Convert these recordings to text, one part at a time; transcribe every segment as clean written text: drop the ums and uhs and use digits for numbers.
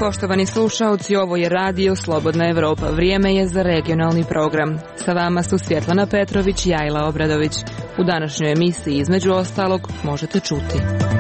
Poštovani slušaoci, ovo je Radio Slobodna Evropa. Vrijeme je za regionalni program. Sa vama su Svjetlana Petrović i Ajla Obradović. U današnjoj emisiji, između ostalog, možete čuti.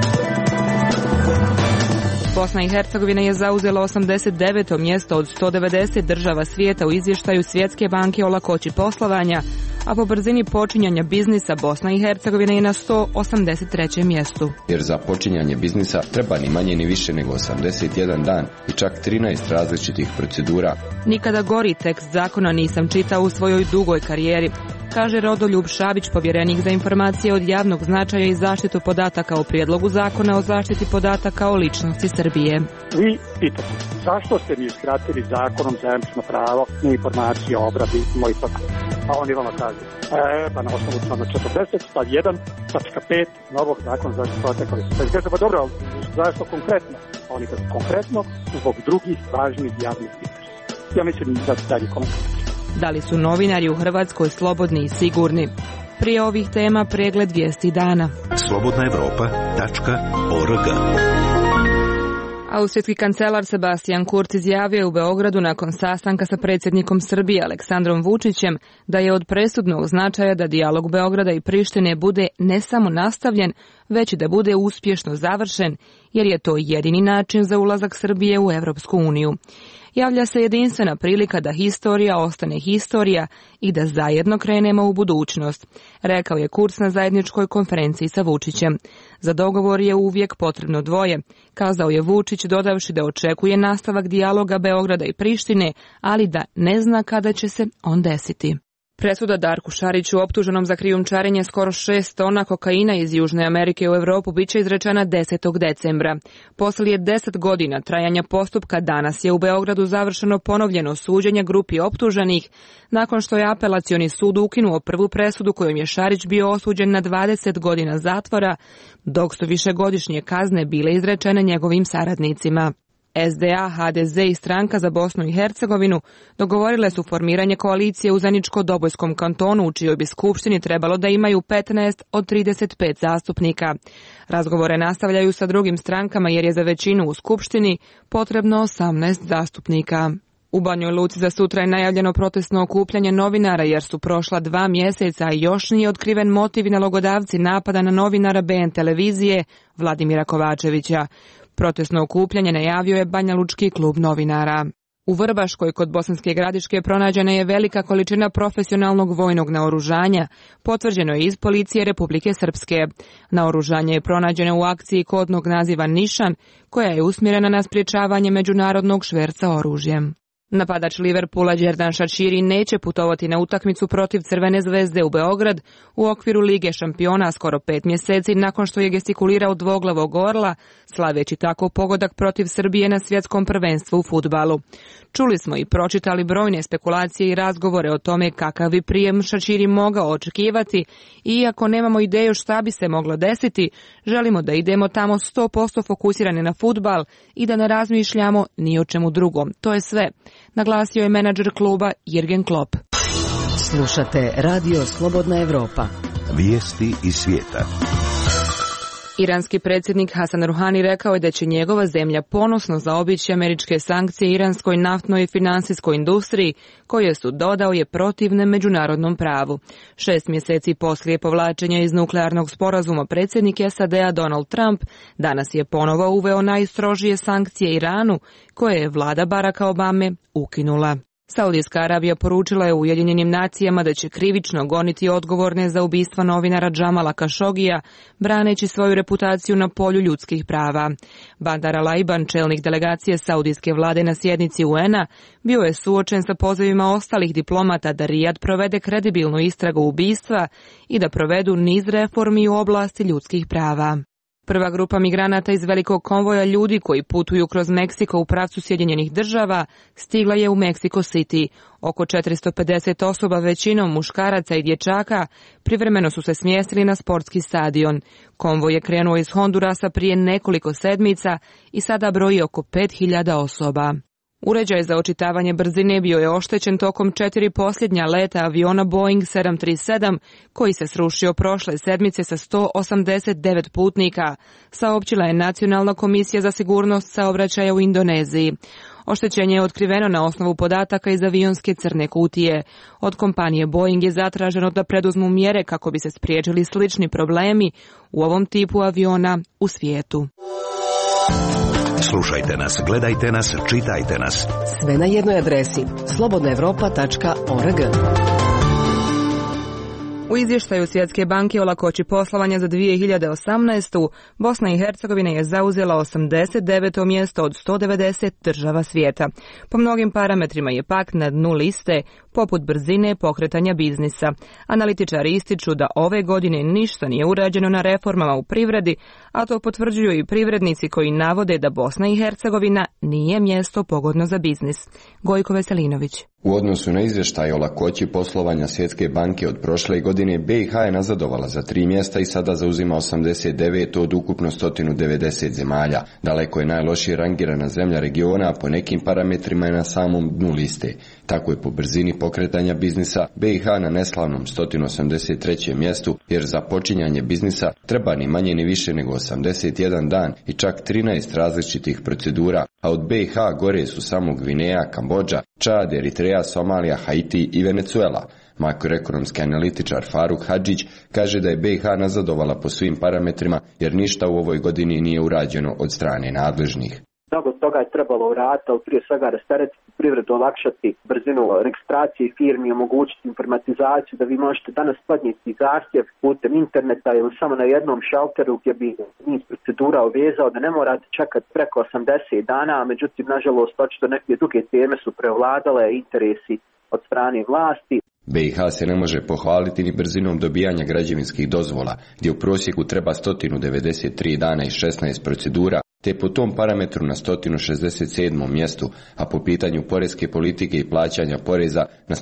Bosna i Hercegovina je zauzela 89. mjesto od 190 država svijeta u izvještaju Svjetske banke o lakoći poslovanja, a po brzini počinjanja biznisa Bosna i Hercegovina je na 183. mjestu. Jer za počinjanje biznisa treba ni manje ni više nego 81 dan i čak 13 različitih procedura. Nikada gori tekst zakona nisam čitao u svojoj dugoj karijeri, kaže Rodoljub Šabić, povjerenik za informacije od javnog značaja i zaštitu podataka o prijedlogu zakona o zaštiti podataka o ličnosti Srbije. Vi pitate, zašto ste mi uskratili zakonom zajamčeno pravo na informacije o obradi mojih podataka? Pa oni vama kažu, pa na osnovu člana 40, stav 1, tačka 5, novog zakona za zaštitu podataka. Pa dobro, ali zašto konkretno? Oni kažu konkretno zbog drugih važnih javnih interesa. Ja mislim da se dalje konkretno. Da li su novinari u Hrvatskoj slobodni i sigurni? Prije ovih tema pregled vijesti dana. slobodnaevropa.org. Austrijski kancelar Sebastian Kurz izjavio je u Beogradu nakon sastanka sa predsjednikom Srbije Aleksandrom Vučićem da je od presudnog značaja da dijalog Beograda i Prištine bude ne samo nastavljen, već i da bude uspješno završen, jer je to jedini način za ulazak Srbije u Europsku uniju. Javlja se jedinstvena prilika da historija ostane historija i da zajedno krenemo u budućnost, rekao je Kurz na zajedničkoj konferenciji sa Vučićem. Za dogovor je uvijek potrebno dvoje, kazao je Vučić, dodavši da očekuje nastavak dijaloga Beograda i Prištine, ali da ne zna kada će se on desiti. Presuda Darku Šariću, optuženom za krijumčarenje skoro 6 tona kokaina iz Južne Amerike u Europu, bit će izrečena 10. decembra. Poslije 10 godina trajanja postupka danas je u Beogradu završeno ponovljeno suđenje grupi optuženih, nakon što je apelacioni sud ukinuo prvu presudu kojom je Šarić bio osuđen na 20 godina zatvora, dok su višegodišnje kazne bile izrečene njegovim saradnicima. SDA, HDZ i Stranka za Bosnu i Hercegovinu dogovorile su formiranje koalicije u Zeničko-Dobojskom kantonu, u čijoj bi skupštini trebalo da imaju 15 od 35 zastupnika. Razgovore nastavljaju sa drugim strankama jer je za većinu u skupštini potrebno 18 zastupnika. U Banjoj Luci za sutra je najavljeno protestno okupljanje novinara jer su prošla 2 mjeseca i još nije otkriven motiv i nalogodavci napada na novinara BN televizije Vladimira Kovačevića. Protestno okupljanje najavio je Banjalučki klub novinara. U Vrbaškoj kod Bosanske Gradiške pronađena je velika količina profesionalnog vojnog naoružanja, potvrđeno je iz policije Republike Srpske. Naoružanje je pronađeno u akciji kodnog naziva Nišan, koja je usmjerena na sprječavanje međunarodnog šverca oružjem. Napadač Liverpoola Đerdan Šačiri neće putovati na utakmicu protiv Crvene zvezde u Beograd u okviru Lige šampiona skoro 5 mjeseci nakon što je gestikulirao dvoglavog orla, slaveći tako pogodak protiv Srbije na svjetskom prvenstvu u fudbalu. Čuli smo i pročitali brojne spekulacije i razgovore o tome kakav bi prijem Šačiri mogao očekivati i iako nemamo ideju šta bi se moglo desiti, želimo da idemo tamo 100% fokusirani na fudbal i da ne razmišljamo ni o čemu drugom. To je sve, naglasio je menadžer kluba Jürgen Klopp. Slušate Radio Slobodna Evropa. Vijesti iz svijeta. Iranski predsjednik Hasan Ruhani rekao je da će njegova zemlja ponosno zaobići američke sankcije iranskoj naftnoj i finansijskoj industriji, koje su, dodao je, protivne međunarodnom pravu. 6 mjeseci poslije povlačenja iz nuklearnog sporazuma predsjednik SAD-a Donald Trump danas je ponovo uveo najstrožije sankcije Iranu, koje je vlada Baracka Obame ukinula. Saudijska Arabija poručila je Ujedinjenim nacijama da će krivično goniti odgovorne za ubistva novinara Džamala Kašogija, braneći svoju reputaciju na polju ljudskih prava. Bandar Al-Aiban, čelnik delegacije saudijske vlade na sjednici UN-a, bio je suočen sa pozivima ostalih diplomata da Rijad provede kredibilnu istragu ubistva i da provedu niz reformi u oblasti ljudskih prava. Prva grupa migranata iz velikog konvoja ljudi koji putuju kroz Meksiko u pravcu Sjedinjenih država stigla je u Mexico City. Oko 450 osoba, većinom muškaraca i dječaka, privremeno su se smjestili na sportski stadion. Konvoj je krenuo iz Hondurasa prije nekoliko sedmica i sada broji oko 5000 osoba. Uređaj za očitavanje brzine bio je oštećen tokom 4 posljednja leta aviona Boeing 737 koji se srušio prošle sedmice sa 189 putnika, saopćila je Nacionalna komisija za sigurnost saobraćaja u Indoneziji. Oštećenje je otkriveno na osnovu podataka iz avionske crne kutije. Od kompanije Boeing je zatraženo da preduzmu mjere kako bi se spriječili slični problemi u ovom tipu aviona u svijetu. Slušajte nas, gledajte nas, čitajte nas. Sve na jednoj adresi slobodnaevropa.org. U izvještaju Svjetske banke o lakoći poslovanja za 2018. Bosna i Hercegovina je zauzela 89. mjesto od 190 država svijeta. Po mnogim parametrima je pak na dnu liste, poput brzine pokretanja biznisa. Analitičari ističu da ove godine ništa nije urađeno na reformama u privredi, a to potvrđuju i privrednici koji navode da Bosna i Hercegovina nije mjesto pogodno za biznis. Gojko Veselinović. U odnosu na izvještaj o lakoći poslovanja Svjetske banke od prošle godine, BiH je nazadovala za 3 mjesta i sada zauzima 89 od ukupno 190 zemalja. Daleko je najlošije rangirana zemlja regiona, a po nekim parametrima je na samom dnu liste. Tako je po brzini pokretanja biznisa BiH na neslavnom 183. mjestu, jer za počinjanje biznisa treba ni manje ni više nego 81 dan i čak 13 različitih procedura, a od BiH gore su samo Gvineja, Kambodža, Čad, Eritreja, Somalija, Haiti i Venezuela. Makroekonomski analitičar Faruk Hadžić kaže da je BiH nazadovala po svim parametrima jer ništa u ovoj godini nije urađeno od strane nadležnih. Mnogo toga je trebalo uraditi, ali prije svega rasteretiti privredu, olakšati brzinu registracije firmi, omogućiti informatizaciju, da vi možete danas podnijeti zahtjev putem interneta ili samo na jednom šalteru gdje bi niz procedura uvezao, da ne morate čekati preko 80 dana, međutim, nažalost, očito neke druge teme su prevladale, interesi od strane vlasti. BiH se ne može pohvaliti ni brzinom dobijanja građevinskih dozvola, gdje u prosjeku treba 193 dana i 16 procedura, te po tom parametru na 167. mjestu, a po pitanju poreske politike i plaćanja poreza na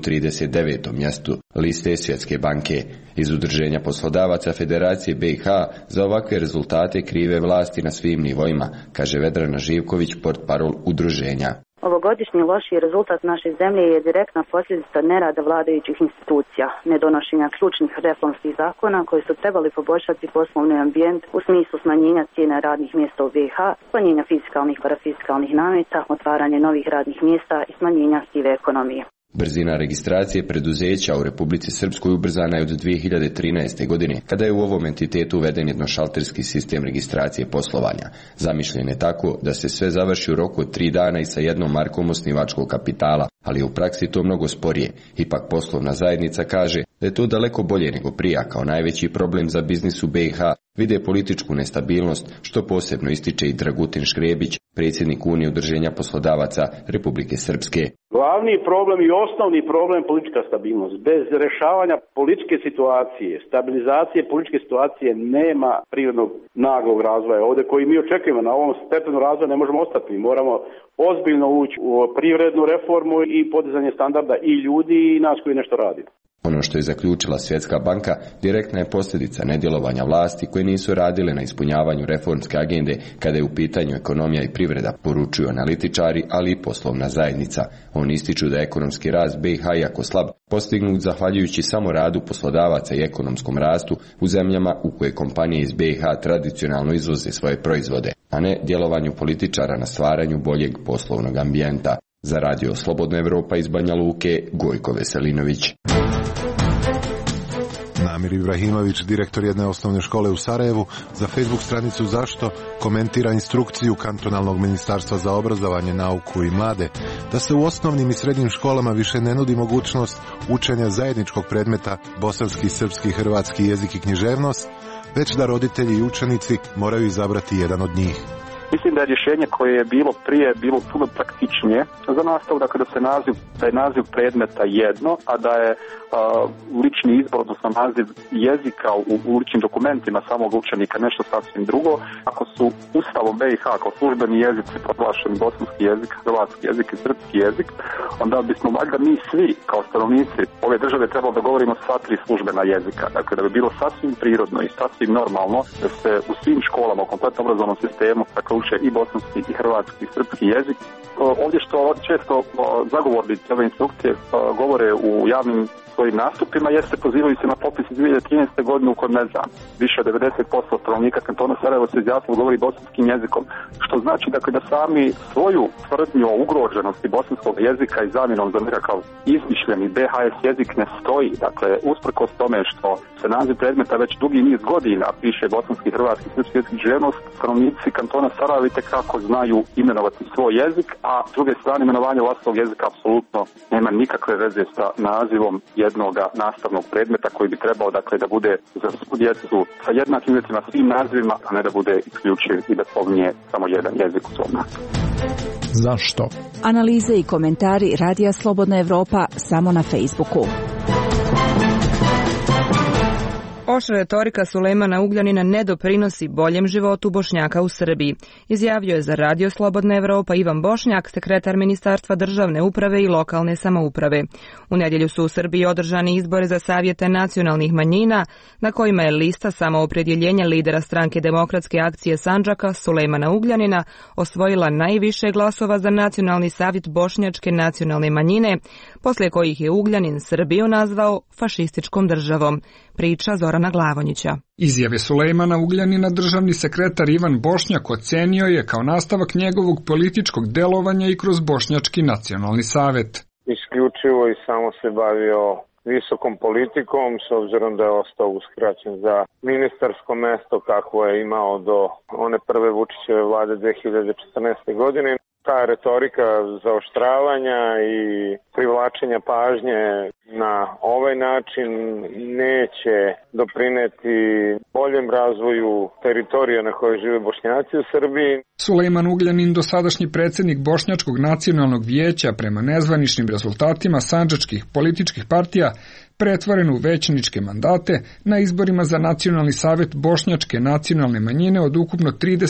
139. mjestu liste Svjetske banke. Iz Udruženja poslodavaca Federacije BiH za ovakve rezultate krive vlasti na svim nivoima, kaže Vedrana Živković, portparol udruženja. Ovogodišnji lošiji rezultat naše zemlje je direktna posljedica nerada vladajućih institucija, nedonošenja ključnih reformskih zakona koji su trebali poboljšati poslovni ambijent u smislu smanjenja cijene radnih mjesta u BiH, smanjenja fiskalnih i parafiskalnih nameta, otvaranje novih radnih mjesta i smanjenja sive ekonomije. Brzina registracije preduzeća u Republici Srpskoj ubrzana je od 2013. godine, kada je u ovom entitetu uveden jednošalterski sistem registracije poslovanja. Zamišljen je tako da se sve završi u roku od 3 dana i sa jednom markom osnivačkog kapitala, ali je u praksi to mnogo sporije. Ipak poslovna zajednica kaže da je to daleko bolje nego prije, kao najveći problem za biznis u BiH vide političku nestabilnost, što posebno ističe i Dragutin Škrebić, predsjednik Unije udruženja poslodavaca Republike Srpske. Glavni problem i osnovni problem je politička stabilnost. Bez rješavanja političke situacije, stabilizacije političke situacije nema prirodnog naglog razvoja. Ovdje koji mi očekujemo na ovom stepenu razvoja ne možemo ostati. Mi moramo ozbiljno ući u privrednu reformu i podizanje standarda i ljudi i nas koji nešto radimo. Ono što je zaključila Svjetska banka direktna je posljedica nedjelovanja vlasti koje nisu radile na ispunjavanju reformske agende kada je u pitanju ekonomija i privreda, poručuju analitičari, ali i poslovna zajednica. Oni ističu da je ekonomski rast BiH, iako slab, postignut zahvaljujući samo radu poslodavaca i ekonomskom rastu u zemljama u koje kompanije iz BiH tradicionalno izvoze svoje proizvode, a ne djelovanju političara na stvaranju boljeg poslovnog ambijenta. Za Radio Slobodna Evropa iz Banja Luke, Gojko Veselinović. Namir Ibrahimović, direktor jedne osnovne škole u Sarajevu, za Facebook stranicu Zašto komentira instrukciju Kantonalnog ministarstva za obrazovanje, nauku i mlade da se u osnovnim i srednjim školama više ne nudi mogućnost učenja zajedničkog predmeta bosanski, srpski, hrvatski jezik i književnost, već da roditelji i učenici moraju izabrati jedan od njih. Mislim da je rješenje koje je bilo prije bilo puno praktičnije za nastavu, dakle da je naziv predmeta jedno, a da je lični izbor, odnosno naziv jezika u ličnim dokumentima samog učenika nešto sasvim drugo. Ako su Ustavom BiH kao službeni jezici proglašeni bosanski jezik, hrvatski jezik i srpski jezik, onda bismo valjda mi svi kao stanovnici ove države trebali da govorimo sva 3 službena jezika. Dakle, da bi bilo sasvim prirodno i sasvim normalno da se u svim školama, u kompletnom obrazovnom sistemu, dakle uče i bosanski i hrvatski i srpski jezik. Ovdje što često zagovornici ove instrukcije govore u javnim svojim nastupima jeste pozivaju se na popis iz 2013. godine u kojem, ne znam, više od 90% stanovnika kantona Sarajevo se izjasnilo govori bosanskim jezikom, što znači dakle da sami svoju tvrdnju o ugroženosti bosanskog jezika i zamjenom za nekakav izmišljeni BHS jezik ne stoji. Dakle, usprkos tome što se naziv predmeta već dugi niz godina piše bosanski, hrvatski, srpski jezik i književnost, stanovnici kantona Sarajevo itekako znaju imenovati svoj jezik, a s druge strane imenovanje vlastnog jezika apsolutno nema nikakve veze sa nazivom jednoga nastavnog predmeta koji bi trebao dakle da bude za svu djecu sa jednakim uvjetima svim nazivima, a ne da bude isključiv i da spominje samo jedan jezik u svom nazivu. Zašto? Analize i komentari Radija Slobodna Evropa samo na Facebooku. Oštra retorika Sulejmana Ugljanina ne doprinosi boljem životu Bošnjaka u Srbiji, izjavio je za Radio Slobodna Evropa Ivan Bošnjak, sekretar Ministarstva državne uprave i lokalne samouprave. U nedjelju su u Srbiji održani izbori za savjete nacionalnih manjina, na kojima je lista samoopredjeljenja lidera stranke Demokratske akcije Sandžaka Sulejmana Ugljanina osvojila najviše glasova za Nacionalni savjet Bošnjačke nacionalne manjine, poslije kojih je Ugljanin Srbiju nazvao fašističkom državom. Priča Zorana Glavonjića. Izjave Sulejmana Ugljanina državni sekretar Ivan Bošnjak ocenio je kao nastavak njegovog političkog delovanja i kroz Bošnjački nacionalni savjet. Isključivo i samo se bavio visokom politikom, s obzirom da je ostao uskraćen za ministarsko mesto kakvo je imao do one prve Vučićeve vlade 2014. godine. Ta retorika zaoštravanja i privlačenja pažnje na ovaj način neće doprineti boljem razvoju teritorija na kojoj žive Bošnjaci u Srbiji. Sulejman Ugljanin, dosadašnji predsjednik Bošnjačkog nacionalnog vijeća, prema nezvaničnim rezultatima sandžačkih političkih partija, pretvoren u većničke mandate, na izborima za Nacionalni savjet Bošnjačke nacionalne manjine od ukupno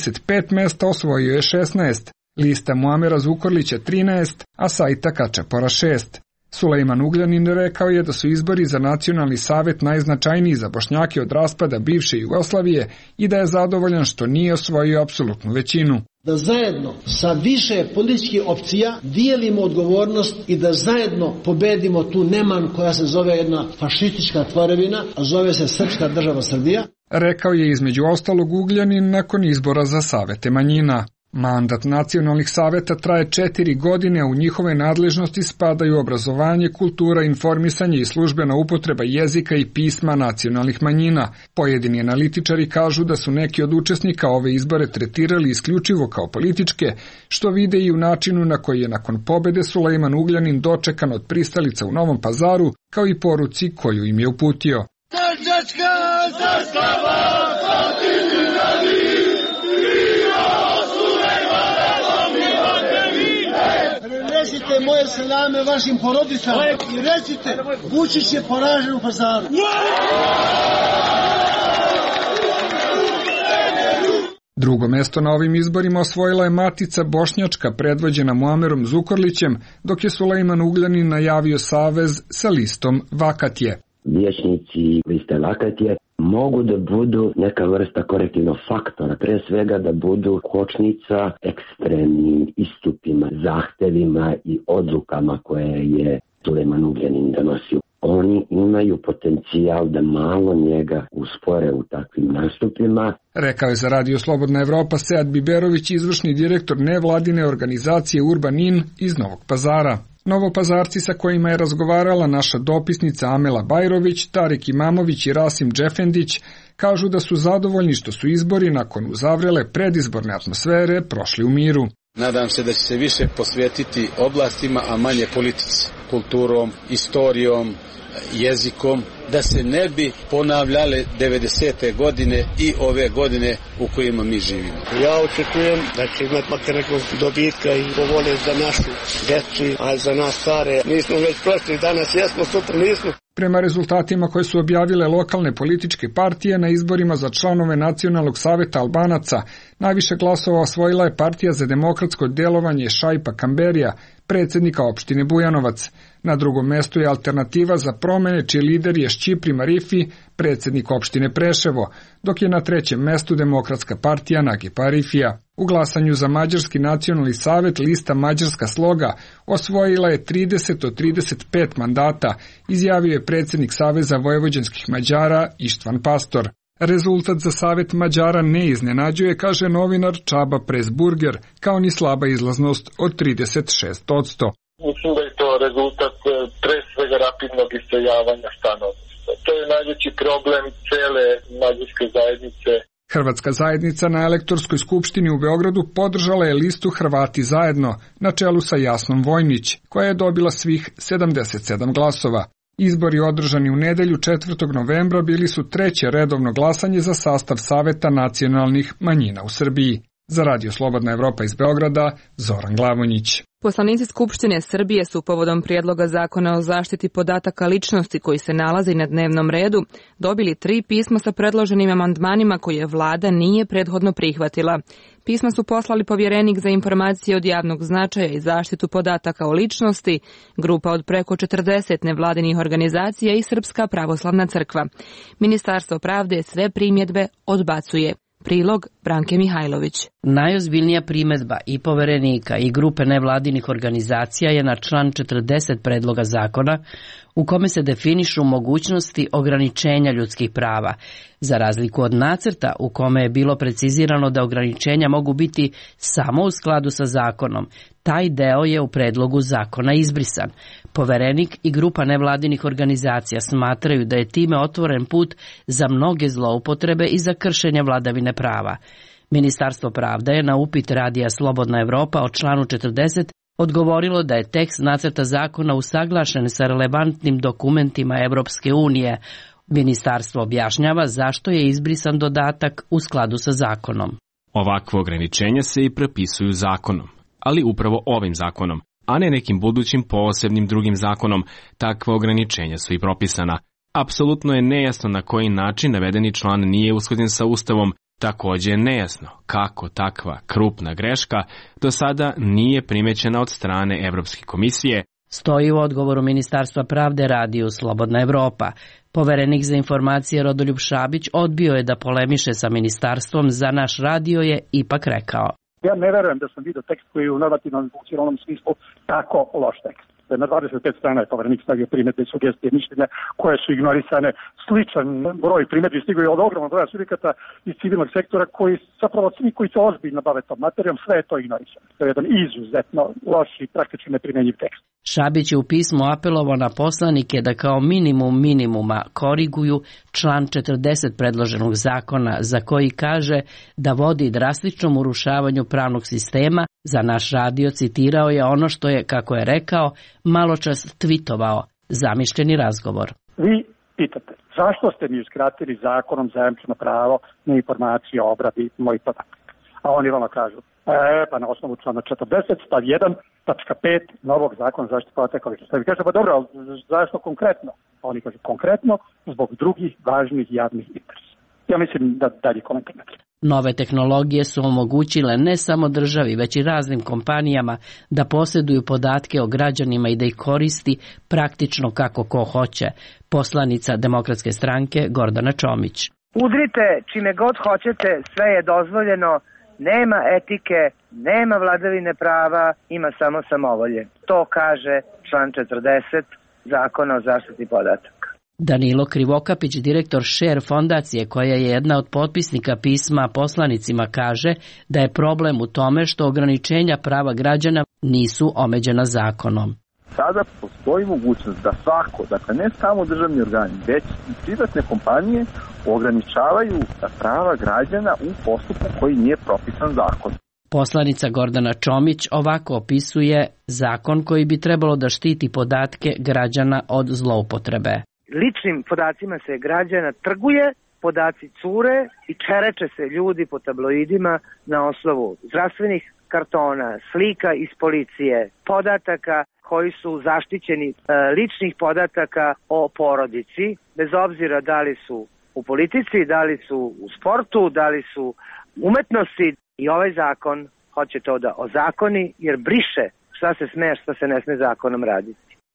35 mjesta osvojio je 16. Lista Muamera Zukorlića 13, a Sajta Kačapora 6. Sulejman Ugljanin rekao je da su izbori za Nacionalni savjet najznačajniji za Bošnjake od raspada bivše Jugoslavije i da je zadovoljan što nije osvojio apsolutnu većinu. Da zajedno sa više političkih opcija dijelimo odgovornost i da zajedno pobedimo tu neman koja se zove jedna fašistička tvorevina, a zove se Srpska država Srbija. Rekao je između ostalog Ugljanin nakon izbora za savete manjina. Mandat nacionalnih saveta traje 4 godine, a u njihove nadležnosti spadaju obrazovanje, kultura, informisanje i službena upotreba jezika i pisma nacionalnih manjina. Pojedini analitičari kažu da su neki od učesnika ove izbore tretirali isključivo kao političke, što vide i u načinu na koji je nakon pobede Sulejman Ugljanin dočekan od pristalica u Novom Pazaru, kao i poruci koju im je uputio. Sandžačka zastava, Fatini radi, Recite moje selame vašim porodicama i recite, Vučić je poražen u Pazaru. Drugo mesto na ovim izborima osvojila je Matica Bošnjačka predvođena Muamerom Zukorlićem, dok je Sulejman Ugljanin najavio savez sa listom Vakatje. Vijećnici liste Vakatje mogu da budu neka vrsta korektivnog faktora, pre svega da budu kočnica ekstremnim istupima, zahtevima i odlukama koje je Sulejman Ugljanin donosio. Oni imaju potencijal da malo njega uspore u takvim nastupima. Rekao je za Radio Slobodna Evropa Sead Biberović, izvršni direktor nevladine organizacije Urbanin iz Novog Pazara. Novopazarci sa kojima je razgovarala naša dopisnica Amela Bajrović, Tarik Imamović i Rasim Džefendić kažu da su zadovoljni što su izbori nakon uzavrele predizborne atmosfere prošli u miru. Nadam se da će se više posvetiti oblastima, a manje politici, kulturom, istorijom, jezikom, da se ne bi ponavljale 90. godine i ove godine u kojima mi živimo. Ja očekujem da će imati makar nekog dobitka i povole za našu djecu, a za nas stare nismo već prošli, danas jesmo, sutra nismo. Prema rezultatima koje su objavile lokalne političke partije na izborima za članove Nacionalnog saveta Albanaca, najviše glasova osvojila je Partija za demokratsko djelovanje Šaipa Kamberija, predsjednika opštine Bujanovac. Na drugom mestu je Alternativa za promene, čiji lider je Šćipri Marifi, predsjednik opštine Preševo, dok je na trećem mestu Demokratska partija Nagipa Arifija. U glasanju za Mađarski nacionalni savet lista Mađarska sloga osvojila je 30 od 35 mandata, izjavio je predsjednik Saveza vojvođanskih Mađara Ištvan Pastor. Rezultat za Savet Mađara ne iznenađuje, kaže novinar Čaba Presburger, kao ni slaba izlaznost od 36%. Mislim da je to rezultat pre svega rapidnog iseljavanja stanovništva. To je najveći problem cele mađarske zajednice. Hrvatska zajednica na elektorskoj skupštini u Beogradu podržala je listu Hrvati zajedno, na čelu sa Jasnom Vojnić, koja je dobila svih 77 glasova. Izbori održani u nedelju 4. novembra bili su treće redovno glasanje za sastav Saveta nacionalnih manjina u Srbiji. Za Radio Slobodna Evropa iz Beograda, Zoran Glavonjić. Poslanici Skupštine Srbije su povodom prijedloga zakona o zaštiti podataka ličnosti koji se nalazi na dnevnom redu dobili 3 pisma sa predloženim amandmanima koje vlada nije prethodno prihvatila. Pisma su poslali povjerenik za informacije od javnog značaja i zaštitu podataka o ličnosti, grupa od preko 40 nevladinih organizacija i Srpska pravoslavna crkva. Ministarstvo pravde sve primjedbe odbacuje. Prilog Branke Mihajlović. Najozbiljnija primjedba i poverenika i grupe nevladinih organizacija je na član 40 predloga zakona u kome se definišu mogućnosti ograničenja ljudskih prava, za razliku od nacrta u kome je bilo precizirano da ograničenja mogu biti samo u skladu sa zakonom. Taj deo je u predlogu zakona izbrisan. Poverenik i grupa nevladinih organizacija smatraju da je time otvoren put za mnoge zloupotrebe i za kršenje vladavine prava. Ministarstvo pravde je na upit Radija Slobodna Evropa o članu 40 odgovorilo da je tekst nacrta zakona usaglašen sa relevantnim dokumentima Evropske unije. Ministarstvo objašnjava zašto je izbrisan dodatak u skladu sa zakonom. Ovakve ograničenja se i propisuju zakonom, ali upravo ovim zakonom, a ne nekim budućim posebnim drugim zakonom. Takva ograničenja su i propisana. Apsolutno je nejasno na koji način navedeni član nije usklađen sa Ustavom. Također je nejasno kako takva krupna greška do sada nije primećena od strane Evropske komisije. Stoji u odgovoru Ministarstva pravde Radiju Slobodna Evropa. Poverenik za informacije Rodoljub Šabić odbio je da polemiše sa ministarstvom. Za naš radio je ipak rekao: Ja ne verujem da sam vidio tekst koji je u normativnom funkcionalnom smislu tako loš tekst. Na 25 strana je poverenik stavio primjedbe, sugestije, mišljenja koje su ignorisane. Sličan broj primjedbi stigao je od ogromnog broja subjekata iz civilnog sektora koji zapravo svi koji se ozbiljno bave tom materijom, sve je to ignorisano. To je jedan izuzetno loš i praktično neprimjenjiv tekst. Šabić je u pismu apelovao na poslanike da kao minimum minimuma koriguju član 40 predloženog zakona, za koji kaže da vodi drastičnom urušavanju pravnog sistema. Za naš radio citirao je ono što je, kako je rekao, maločas tvitovao, zamišljeni razgovor. Vi pitate, zašto ste mi uskratili zakonom zajamčeno pravo na informacije o obradi mojih podataka? A oni vama kažu, pa na osnovu člana 40, stav 1, tačka 5 novog zakona za zaštitu podataka o ličnosti. Vi kažete, pa dobro, zašto konkretno? A oni kažu, konkretno zbog drugih važnih javnih interesa. Ja mislim da dalje komentar ne treba. Nove tehnologije su omogućile ne samo državi, već i raznim kompanijama da posjeduju podatke o građanima i da ih koristi praktično kako ko hoće. Poslanica Demokratske stranke Gordana Čomić. Udrite čime god hoćete, sve je dozvoljeno, nema etike, nema vladavine prava, ima samo samovolje. To kaže član 40 Zakona o zaštiti podataka. Danilo Krivokapić, direktor Share fondacije, koja je jedna od potpisnika pisma poslanicima, kaže da je problem u tome što ograničenja prava građana nisu omeđena zakonom. Sada postoji mogućnost da svako, dakle ne samo državni organi, već i privatne kompanije ograničavaju prava građana u postupku koji nije propisan zakonom. Poslanica Gordana Čomić ovako opisuje zakon koji bi trebalo da štiti podatke građana od zloupotrebe. Ličnim podacima se građana trguje, podaci cure i čereče se ljudi po tabloidima na osnovu zdravstvenih kartona, slika iz policije, podataka koji su zaštićeni, ličnih podataka o porodici, bez obzira da li su u politici, da li su u sportu, da li su umetnosti. I ovaj zakon hoće to da ozakoni jer briše šta se sme, šta se ne sme zakonom raditi.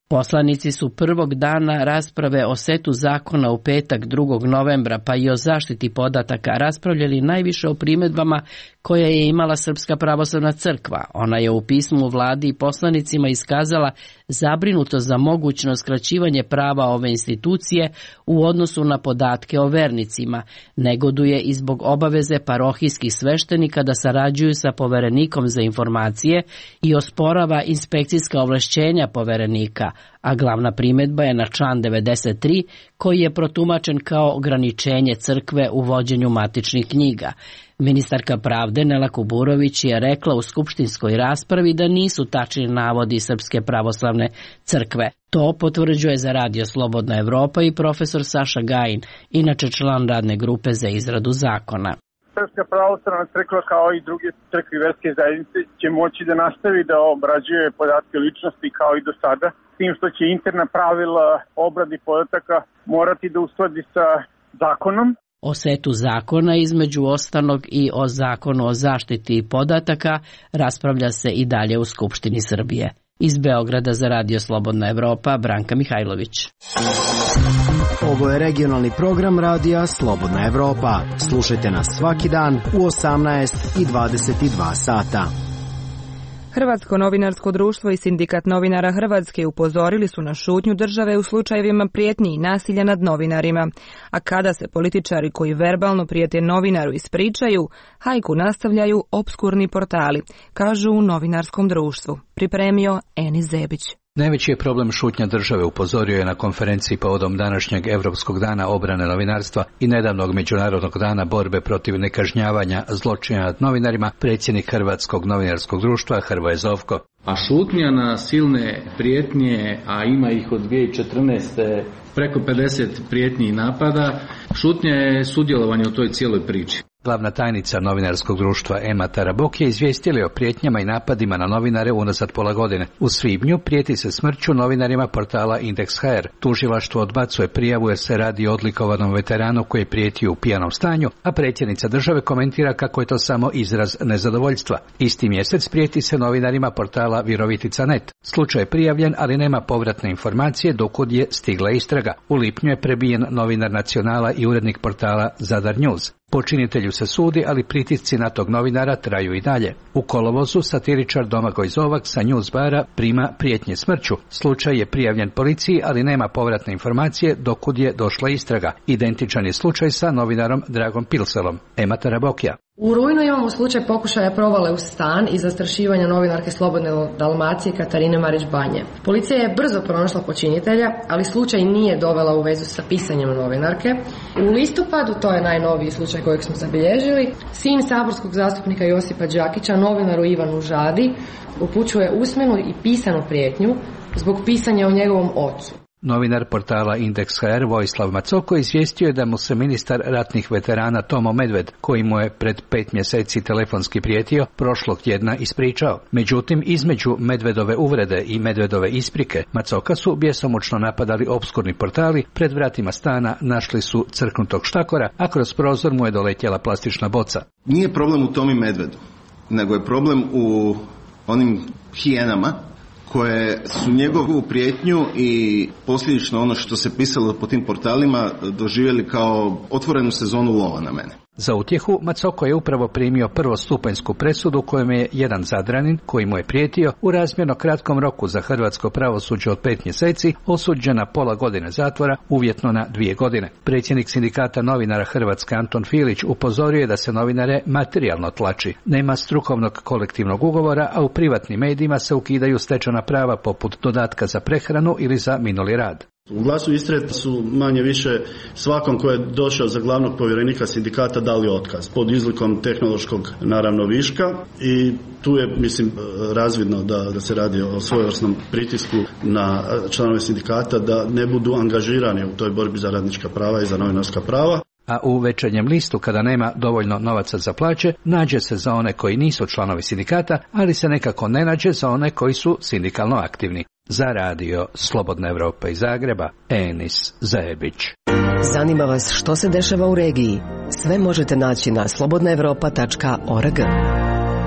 Poslanici su prvog dana rasprave o setu zakona u petak 2. novembra pa i o zaštiti podataka raspravljali najviše o primjedbama koje je imala Srpska pravoslavna crkva. Ona je u pismu vladi i poslanicima iskazala zabrinutost za mogućno skraćivanje prava ove institucije u odnosu na podatke o vernicima. Negoduje i zbog obaveze parohijskih sveštenika da sarađuju sa poverenikom za informacije i osporava inspekcijska ovlašćenja poverenika, a glavna primjedba je na član 93 koji je protumačen kao ograničenje crkve u vođenju matičnih knjiga. Ministarka pravde Nela Kuburović je rekla u skupštinskoj raspravi da nisu tačni navodi Srpske pravoslavne crkve. To potvrđuje za Radio Slobodna Evropa i profesor Saša Gajin, inače član radne grupe za izradu zakona. Srpska pravoslavna crkva kao i druge crkve i verske zajednice će moći da nastavi da obrađuje podatke ličnosti kao i do sada, s tim što će interna pravila obradi podataka morati da uskladi sa zakonom. O setu zakona između ostalog i o zakonu o zaštiti podataka raspravlja se i dalje u Skupštini Srbije. Iz Beograda za Radio Slobodna Evropa, Branka Mihajlović. Ovo je regionalni program Radija Slobodna Evropa. Slušajte nas svaki dan u 18 i 22 sata. Hrvatsko novinarsko društvo i Sindikat novinara Hrvatske upozorili su na šutnju države u slučajevima prijetnji i nasilja nad novinarima. A kada se političari koji verbalno prijete novinaru ispričaju, hajku nastavljaju opskurni portali, kažu u novinarskom društvu. Pripremio Eni Zebić. Najveći je problem šutnja države, upozorio je na konferenciji povodom današnjeg Evropskog dana obrane novinarstva i nedavnog Međunarodnog dana borbe protiv nekažnjavanja zločina nad novinarima predsjednik Hrvatskog novinarskog društva Hrvoje Zovko. A šutnja na silne prijetnje, a ima ih od 2014. preko 50 prijetnji i napada, šutnja je sudjelovanje u toj cijeloj priči. Glavna tajnica novinarskog društva Ema Tarabok je izvijestila o prijetnjama i napadima na novinare unazad pola godine. U svibnju prijeti se smrću novinarima portala Indeks.hr. Tužilaštvo odbacuje prijavu jer se radi o odlikovanom veteranu koji je prijetio u pijanom stanju, a predsjednica države komentira kako je to samo izraz nezadovoljstva. Isti mjesec prijeti se novinarima portala Virovitica.net. Slučaj je prijavljen, ali nema povratne informacije dokud je stigla istraga. U lipnju je prebijen novinar Nacionala i urednik portala Zadar News. Počinitelju se sudi, ali pritisci na tog novinara traju i dalje. U kolovozu satiričar Domagoj Zovak sa Newsbara prima prijetnje smrću. Slučaj je prijavljen policiji, ali nema povratne informacije dokud je došla istraga. Identičan je slučaj sa novinarom Dragom Pilselom. Ema Tarabokija. U rujnu imamo slučaj pokušaja provale u stan i zastrašivanja novinarke Slobodne Dalmacije Katarine Marić-Banje. Policija je brzo pronašla počinitelja, ali slučaj nije dovela u vezu sa pisanjem novinarke. U listopadu, to je najnoviji slučaj kojeg smo zabilježili, sin saborskog zastupnika Josipa Đakića, novinaru Ivanu Žadi, upućuje usmenu i pisanu prijetnju zbog pisanja o njegovom ocu. Novinar portala Indeks.hr Vojislav Macoko izvijestio je da mu se ministar ratnih veterana Tomo Medved, koji mu je pred 5 mjeseci telefonski prijetio, prošlog tjedna ispričao. Međutim, između Medvedove uvrede i Medvedove isprike, Macoka su bjesomučno napadali opskurni portali, pred vratima stana našli su crknutog štakora, a kroz prozor mu je doletjela plastična boca. Nije problem u Tomi Medvedu, nego je problem u onim hijenama koje su njegovu prijetnju i posljedično ono što se pisalo po tim portalima doživjeli kao otvorenu sezonu lova na mene. Za utjehu Macoko je upravo primio prvostupanjsku presudu kojom je jedan Zadranin, koji mu je prijetio, u razmjerno kratkom roku za hrvatsko pravosuđe od 5 mjeseci osuđen na pola godine zatvora, uvjetno na 2 godine. Predsjednik sindikata novinara Hrvatske Anton Filić upozorio je da se novinare materijalno tlači. Nema strukovnog kolektivnog ugovora, a u privatnim medijima se ukidaju stečena prava poput dodatka za prehranu ili za minuli rad. U Glasu Istre su manje više svakom ko je došao za glavnog povjerenika sindikata dali otkaz pod izlikom tehnološkog naravno viška i tu je mislim razvidno da se radi o svojevrsnom pritisku na članove sindikata da ne budu angažirani u toj borbi za radnička prava i za novinarska prava. A u Večernjem listu, kada nema dovoljno novaca za plaće, nađe se za one koji nisu članovi sindikata, ali se nekako ne nađe za one koji su sindikalno aktivni. Za Radio Slobodna Evropa iz Zagreba, Enis Zajebić. Zanima vas što se dešava u regiji? Sve možete naći na slobodnaevropa.org.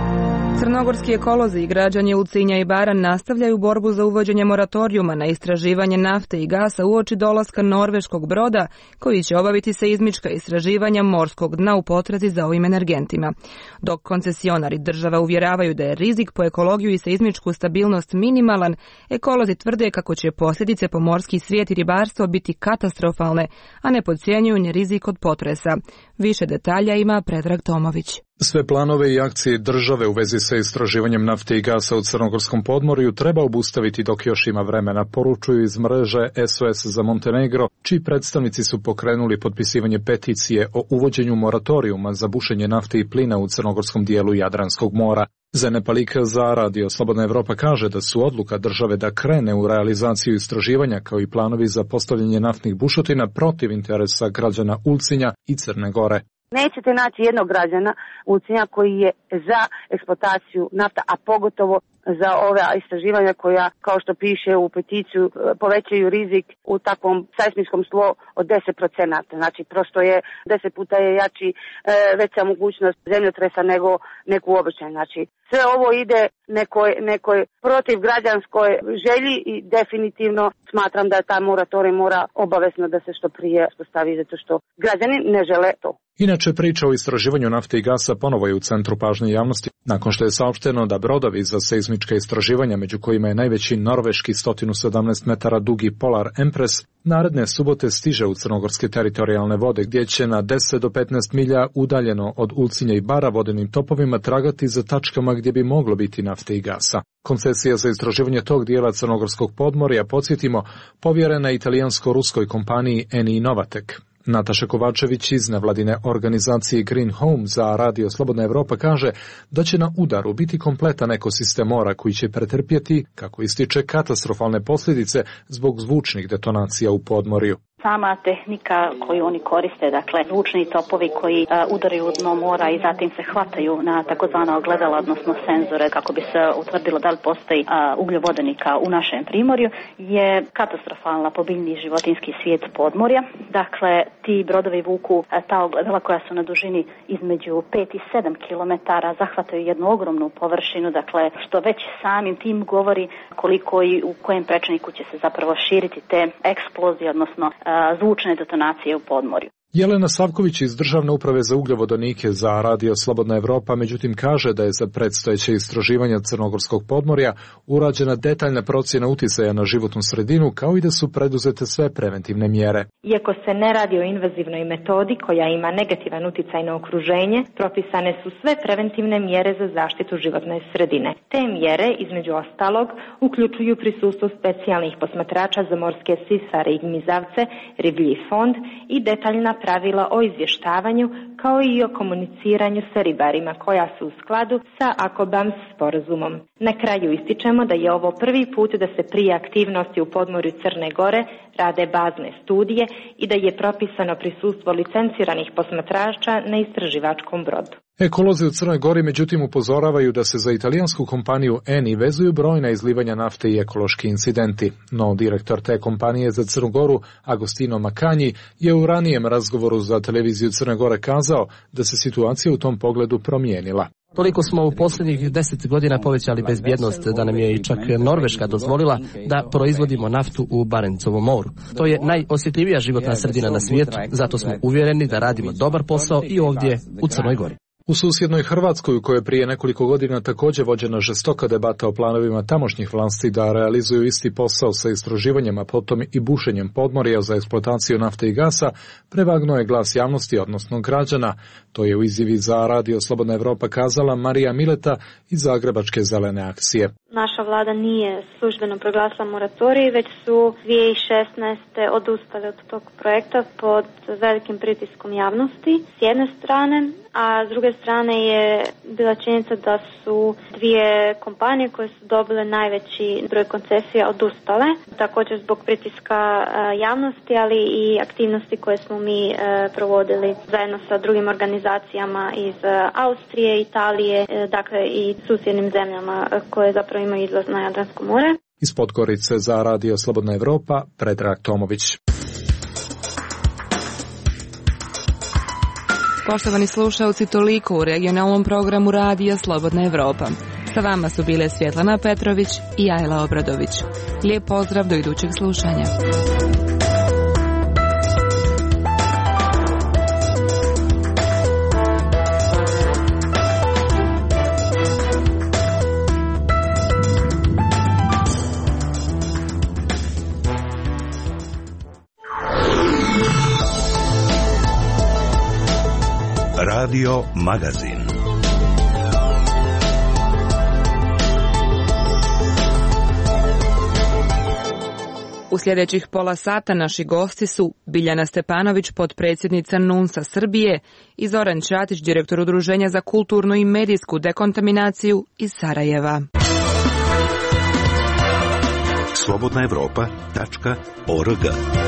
Crnogorski ekolozi i građani Ulcinja i Bara nastavljaju borbu za uvođenje moratorijuma na istraživanje nafte i gasa uoči dolaska norveškog broda koji će obaviti seizmička istraživanja morskog dna u potrazi za ovim energentima. Dok koncesionari država uvjeravaju da je rizik po ekologiju i seizmičku stabilnost minimalan, ekolozi tvrde kako će posljedice po morski svijet i ribarstvo biti katastrofalne, a ne podcjenjuju ni rizik od potresa. Više detalja ima Predrag Tomović. Sve planove i akcije države u vezi sa istraživanjem nafte i gasa u Crnogorskom podmorju treba obustaviti dok još ima vremena, poručuju iz mreže SOS za Montenegro, čiji predstavnici su pokrenuli potpisivanje peticije o uvođenju moratorijuma za bušenje nafte i plina u crnogorskom dijelu Jadranskog mora. Zenepalika za Radio Slobodna Evropa kaže da su odluka države da krene u realizaciju istraživanja kao i planovi za postavljanje naftnih bušotina protiv interesa građana Ulcinja i Crne Gore. Nećete naći jednog građana Ulcinja koji je za eksploataciju nafta, a pogotovo za ove istraživanja koja, kao što piše u peticiju, povećaju rizik u takvom seizmičkom tlu od 10%. Znači, prosto je 10 puta je jači veća mogućnost zemljotresa nego neku običaj. Znači, sve ovo ide nekoj protiv građanskoj želji i definitivno smatram da ta moratorij mora obavezno da se što prije postavi, zato što građani ne žele to. Inače, priča o istraživanju nafte i gasa ponovo je u centru pažnje javnosti, nakon što je saopšteno da brodovi za seizmička istraživanja, među kojima je najveći norveški 117 metara dugi Polar Empress, naredne subote stiže u crnogorske teritorijalne vode, gdje će na 10 do 15 milja udaljeno od Ulcinja i Bara vodenim topovima tragati za tačkama gdje bi moglo biti nafte i gasa. Koncesija za istraživanje tog dijela crnogorskog podmorja, podsjetimo, povjerena italijansko-ruskoj kompaniji Eni Novatek. Nataša Kovačević iz nevladine organizacije Green Home za Radio Slobodna Evropa kaže da će na udaru biti kompletan ekosistem mora koji će pretrpjeti, kako ističe, katastrofalne posljedice zbog zvučnih detonacija u podmorju. Sama tehnika koju oni koriste, dakle zvučni topovi koji udaraju u dno mora i zatim se hvataju na takozvana ogledala, odnosno senzore, kako bi se utvrdilo da li postoji ugljovodenika u našem primorju, je katastrofalna po biljni i životinjski svijet podmorja. Dakle, ti brodovi vuku ta ogledala koja su na dužini između 5 i 7 km, zahvataju jednu ogromnu površinu, dakle što već samim tim govori koliko i u kojem prečniku će se zapravo širiti te eksplozije, odnosno zvučne detonacije u podmorju. Jelena Savković iz Državne uprave za ugljovodonike za Radio Slobodna Evropa međutim kaže da je za predstojeće istraživanja crnogorskog podmorja urađena detaljna procjena uticaja na životnu sredinu, kao i da su preduzete sve preventivne mjere. Iako se ne radi o invazivnoj metodi koja ima negativan uticaj na okruženje, propisane su sve preventivne mjere za zaštitu životne sredine. Te mjere, između ostalog, uključuju prisustvo specijalnih posmatrača za morske sisare i gmizavce, riblji fond i detaljna pravila o izvještavanju kao i o komuniciranju sa ribarima koja su u skladu sa AKOBAMS sporazumom. Na kraju ističemo da je ovo prvi put da se prije aktivnosti u podmorju Crne Gore rade bazne studije i da je propisano prisustvo licenciranih posmatrača na istraživačkom brodu. Ekolozi u Crnoj Gori međutim upozoravaju da se za italijansku kompaniju Eni vezuju brojna izlivanja nafte i ekološki incidenti, no direktor te kompanije za Crnu Goru, Agostino Makanji, je u ranijem razgovoru za televiziju Crne Gore kazao da se situacija u tom pogledu promijenila. Toliko smo u posljednjih 10 godina povećali bezbjednost da nam je i čak Norveška dozvolila da proizvodimo naftu u Barencovom moru. To je najosjetljivija životna sredina na svijetu, zato smo uvjereni da radimo dobar posao i ovdje u Crnoj Gori. U susjednoj Hrvatskoj, u kojoj je prije nekoliko godina također vođena žestoka debata o planovima tamošnjih vlasti da realizuju isti posao sa istraživanjem, a potom i bušenjem podmorja za eksploataciju nafte i gasa, prevagnuo je glas javnosti, odnosno građana. To je u izjavi za Radio Slobodna Evropa kazala Marija Mileta iz Zagrebačke zelene akcije. Naša vlada nije službeno proglasila moratorij, već su 2016. odustali od tog projekta pod velikim pritiskom javnosti s jedne strane, a s druge strane je bila činjenica da su dvije kompanije koje su dobile najveći broj koncesija odustale, također zbog pritiska javnosti, ali i aktivnosti koje smo mi provodili zajedno sa drugim organizacijama iz Austrije, Italije, dakle i susjednim zemljama koje zapravo imaju izlaz na Jadransko more. Iz Podgorice za Radio Slobodna Evropa, Predrag Tomović. Poštovani slušaoci, toliko u regionalnom programu Radija Slobodna Evropa. Sa vama su bile Svjetlana Petrović i Ajla Obradović. Lijep pozdrav do idućeg slušanja. Radio Magazin. U sljedećih pola sata naši gosti su Biljana Stepanović, potpredsjednica NUNS-a Srbije, i Zoran Ćatić, direktor Udruženja za kulturnu i medijsku dekontaminaciju iz Sarajeva. slobodnaevropa.org.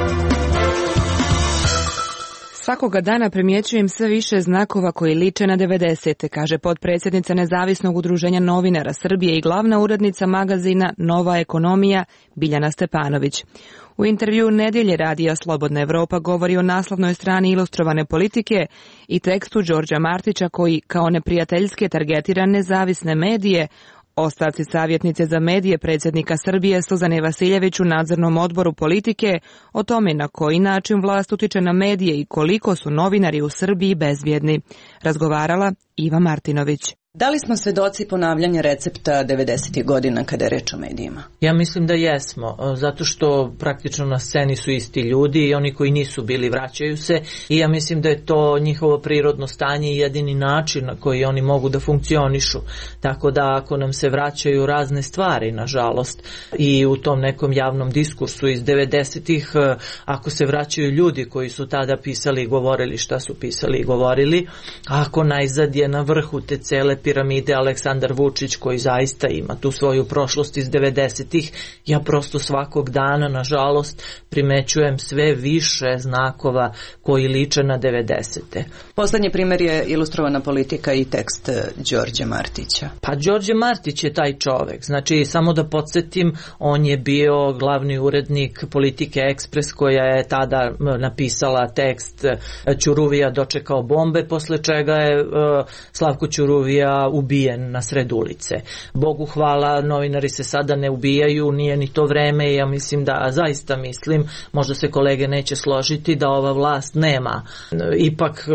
Svakoga dana primjećujem sve više znakova koji liče na 90. kaže potpredsjednica Nezavisnog udruženja novinara Srbije i glavna urednica magazina Nova ekonomija Biljana Stepanović. U intervju Nedjelje Radija Slobodna Evropa govori o naslovnoj strani Ilustrovane politike i tekstu Đorđa Martića koji kao neprijateljske targetira nezavisne medije. Ostavci savjetnice za medije predsjednika Srbije Suzane Vasiljević u nadzornom odboru politike o tome na koji način vlast utiče na medije i koliko su novinari u Srbiji bezbjedni. Razgovarala Iva Martinović. Da li smo svedoci ponavljanja recepta 90. godina kada je reč o medijima? Ja mislim da jesmo, zato što praktično na sceni su isti ljudi i oni koji nisu bili vraćaju se i ja mislim da je to njihovo prirodno stanje i jedini način na koji oni mogu da funkcionišu. Tako da ako nam se vraćaju razne stvari, nažalost, i u tom nekom javnom diskursu iz 90-ih, ako se vraćaju ljudi koji su tada pisali i govorili šta su pisali i govorili, ako najzad je na vrhu te cele piramide Aleksandar Vučić koji zaista ima tu svoju prošlost iz 90-ih, ja prosto svakog dana, nažalost, primećujem sve više znakova koji liče na 90-te. Poslednji primjer je Ilustrovana politika i tekst Đorđe Martića. Pa Đorđe Martić je taj čovek. Znači, samo da podsjetim, on je bio glavni urednik Politike Ekspres koja je tada napisala tekst Ćuruvija dočekao bombe, posle čega je Slavko Ćuruvija ubijen na sred ulice. Bogu hvala, novinari se sada ne ubijaju, nije ni to vreme i ja mislim da, zaista mislim, možda se kolege neće složiti, da ova vlast nema ipak,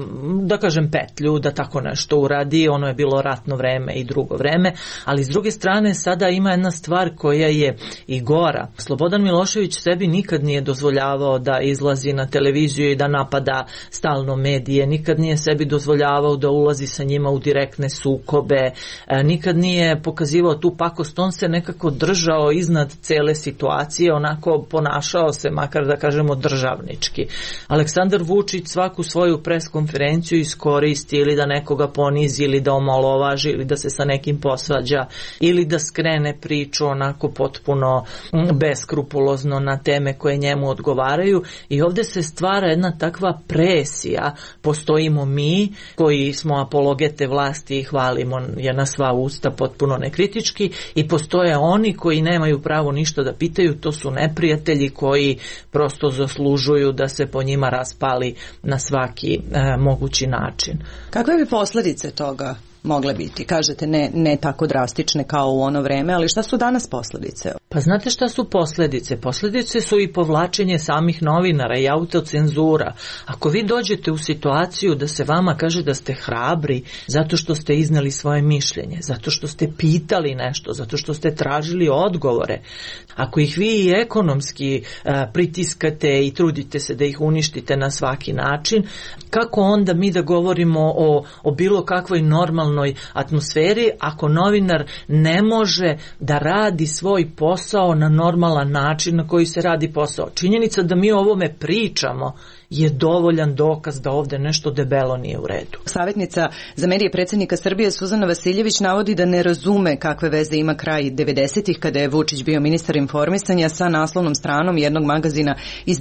da kažem, petlju da tako nešto uradi. Ono je bilo ratno vreme i drugo vreme, ali s druge strane sada ima jedna stvar koja je i gora. Slobodan Milošević sebi nikad nije dozvoljavao da izlazi na televiziju i da napada stalno medije, nikad nije sebi dozvoljavao da ulazi sa njima u direktne sukobe, nikad nije pokazivao tu pakost, on se nekako držao iznad cele situacije, onako ponašao se, makar da kažemo državnički. Aleksandar Vučić svaku svoju preskonferenciju iskoristi ili da nekoga ponizi ili da omalovaži ili da se sa nekim posvađa ili da skrene priču onako potpuno beskrupulozno na teme koje njemu odgovaraju i ovdje se stvara jedna takva presija. Postojimo mi koji smo apologete vlasti i hvalimo je na sva usta potpuno nekritički i postoje oni koji nemaju pravo ništa da pitaju, to su neprijatelji koji prosto zaslužuju da se po njima raspali na svaki mogući način. Kakve bi posljedice toga mogle biti? Kažete ne tako drastične kao u ono vreme, ali šta su danas posljedice? Pa znate šta su posljedice? Posljedice su i povlačenje samih novinara i autocenzura. Ako vi dođete u situaciju da se vama kaže da ste hrabri zato što ste iznali svoje mišljenje, zato što ste pitali nešto, zato što ste tražili odgovore, ako ih vi i ekonomski pritiskate i trudite se da ih uništite na svaki način, kako onda mi da govorimo o bilo kakvoj normalnoj atmosferi ako novinar ne može da radi svoj posao na normalan način na koji se radi posao? Činjenica da mi o ovome pričamo je dovoljan dokaz da ovdje nešto debelo nije u redu. Savjetnica za medije predsjednika Srbije Suzana Vasiljević navodi da ne razume kakve veze ima kraj 90-ih kada je Vučić bio ministar informisanja sa naslovnom stranom jednog magazina iz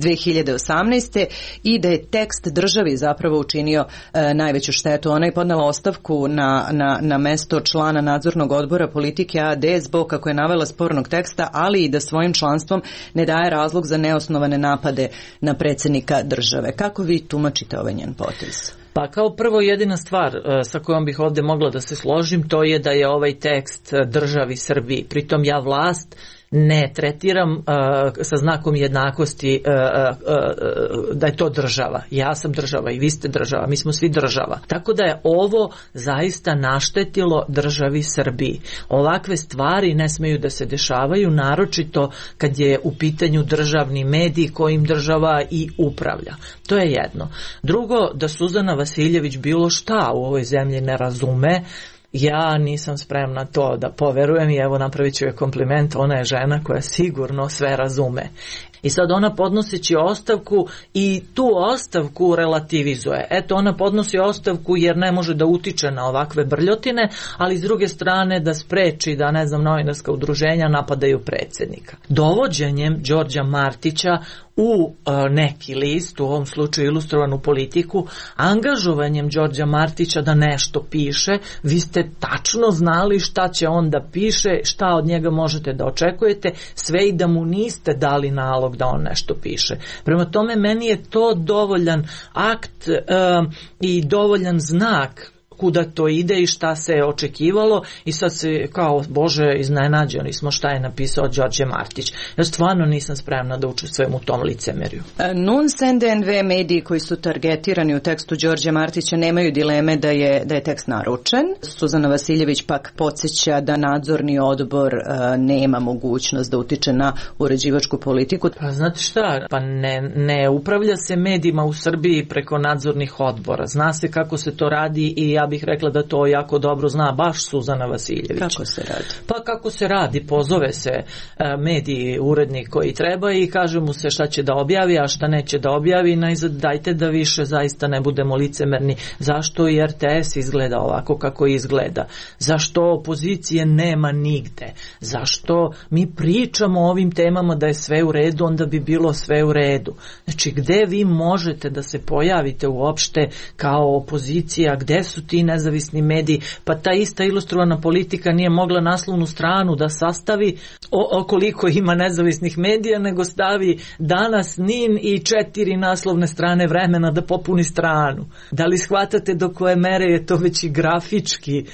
2018. i da je tekst državi zapravo učinio najveću štetu. Ona je podnela ostavku na mesto člana nadzornog odbora politike AD zbog, kako je navela, spornog teksta, ali i da svojim članstvom ne daje razlog za neosnovane napade na predsjednika države. Kako vi tumačite ovaj njen potez? Pa kao prvo jedina stvar sa kojom bih ovdje mogla da se složim, to je da je ovaj tekst državi Srbiji. Pritom ja vlast ne tretiram sa znakom jednakosti da je to država. Ja sam država i vi ste država, mi smo svi država. Tako da je ovo zaista naštetilo državi Srbiji. Ovakve stvari ne smeju da se dešavaju, naročito kad je u pitanju državni medij kojim država i upravlja. To je jedno. Drugo, da Suzana Vasiljević bilo šta u ovoj zemlji ne razume, ja nisam spremna to da poverujem i evo napravit ću joj kompliment, ona je žena koja sigurno sve razume. I sad ona podnoseći ostavku i tu ostavku relativizuje. Eto, ona podnosi ostavku jer ne može da utiče na ovakve brljotine, ali s druge strane da spreči da, ne znam, novinarska udruženja napadaju predsjednika. Dovođenjem Đorđa Martića u neki list, u ovom slučaju Ilustrovanu politiku, angažovanjem Đorđa Martića da nešto piše, vi ste tačno znali šta će on da piše, šta od njega možete da očekujete, sve i da mu niste dali nalog da on nešto piše. Prema tome, meni je to dovoljan akt i dovoljan znak kuda to ide i šta se je očekivalo i sad se kao, Bože, iznenađeni smo šta je napisao Đorđe Martić. Ja stvarno nisam spremna da učestvujem u tom licemerju. NUNS, NDNV mediji koji su targetirani u tekstu Đorđe Martića nemaju dileme da je tekst naručen. Suzana Vasiljević pak podsjeća da nadzorni odbor nema mogućnost da utiče na uređivačku politiku. Pa znate šta, pa ne upravlja se medijima u Srbiji preko nadzornih odbora. Zna se kako se to radi i ja bih rekla da to jako dobro zna baš Suzana Vasiljević. Kako se radi? Pa kako se radi, pozove se mediji, urednik koji treba i kaže mu se šta će da objavi, a šta neće da objavi, najzad dajte da više zaista ne budemo licemerni. Zašto i RTS izgleda ovako kako izgleda? Zašto opozicije nema nigde? Zašto mi pričamo o ovim temama da je sve u redu, onda bi bilo sve u redu? Znači, gde vi možete da se pojavite uopšte kao opozicija, gde su ti nezavisni mediji? Pa ta ista Ilustrovana politika nije mogla naslovnu stranu da sastavi koliko ima nezavisnih medija, nego stavi Danas, NIN i 4 naslovne strane Vremena da popuni stranu. Da li shvatate do koje mere je to već i grafički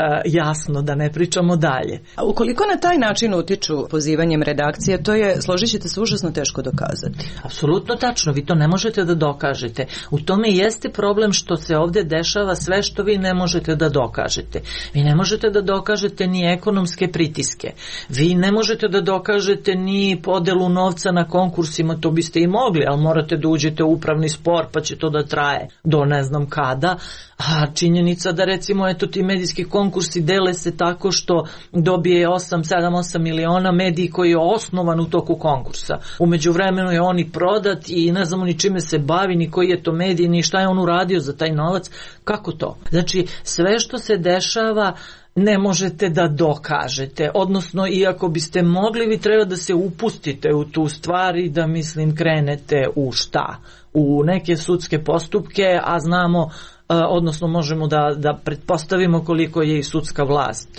jasno, da ne pričamo dalje? A ukoliko na taj način utiču pozivanjem redakcije, to je, složit ćete se, užasno teško dokazati. Apsolutno tačno, vi to ne možete da dokažete. U tome jeste problem što se ovdje dešava sve što vi ne možete da dokažete. Vi ne možete da dokažete ni ekonomske pritiske. Vi ne možete da dokažete ni podelu novca na konkursima, to biste i mogli, ali morate da uđete u upravni spor, pa će to da traje do ne znam kada. A činjenica da recimo eto ti medijski konkursi dele se tako što dobije 7-8 miliona mediji koji je osnovan u toku konkursa. U međuvremenu je on i prodat i ne znamo ni čime se bavi, ni koji je to medij, ni šta je on uradio za taj novac. Kako to? Znači, sve što se dešava ne možete da dokažete, odnosno iako biste mogli, vi treba da se upustite u tu stvar i da, mislim, krenete u šta? U neke sudske postupke, a znamo, odnosno možemo da pretpostavimo koliko je i sudska vlast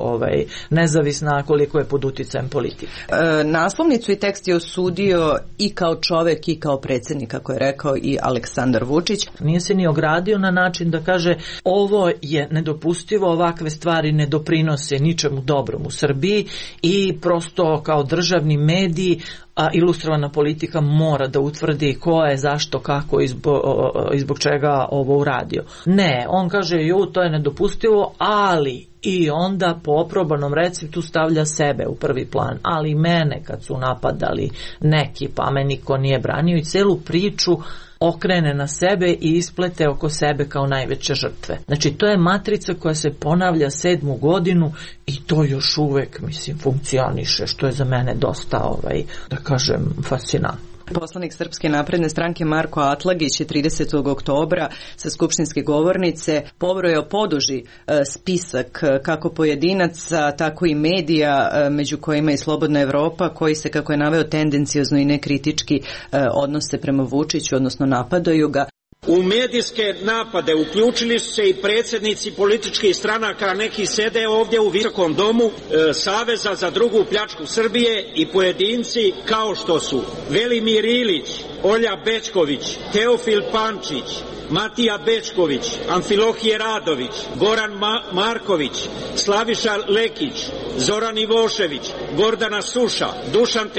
nezavisna, koliko je pod uticajem politike. Naslovnicu i tekst je osudio i kao čovek i kao predsjednik, kako je rekao i Aleksandar Vučić. Nije se ni ogradio na način da kaže ovo je nedopustivo, ovakve stvari ne doprinose ničemu dobrom u Srbiji i prosto kao državni medij a Ilustrovana politika mora da utvrdi ko je, zašto, kako i zbog čega ovo uradio. Ne, on kaže to je nedopustivo, ali i onda po oprobanom receptu stavlja sebe u prvi plan, ali mene kad su napadali neki, pa me niko nije branio i celu priču okrene na sebe i isplete oko sebe kao najveće žrtve. Znači, to je matrica koja se ponavlja 7. godinu i to još uvek, mislim, funkcioniše, što je za mene dosta, da kažem, fascinantno. Poslanik Srpske napredne stranke Marko Atlagić je 30. oktobra sa skupštinske govornice pobrojao poduži spisak kako pojedinaca, tako i medija, među kojima i Slobodna Evropa, koji se, kako je naveo, tendenciozno i nekritički odnose prema Vučiću, odnosno napadaju ga. U medijske napade uključili su se i predsjednici političkih stranaka, neki sede ovdje u Visokom domu Saveza za drugu pljačku Srbije i pojedinci kao što su Velimir Ilić, Olja Bečković, Teofil Pančić, Matija Bečković, Amfilohije Radović, Goran Marković, Slaviša Lekić, Zoran Ivošević, Gordana Suša, Dušan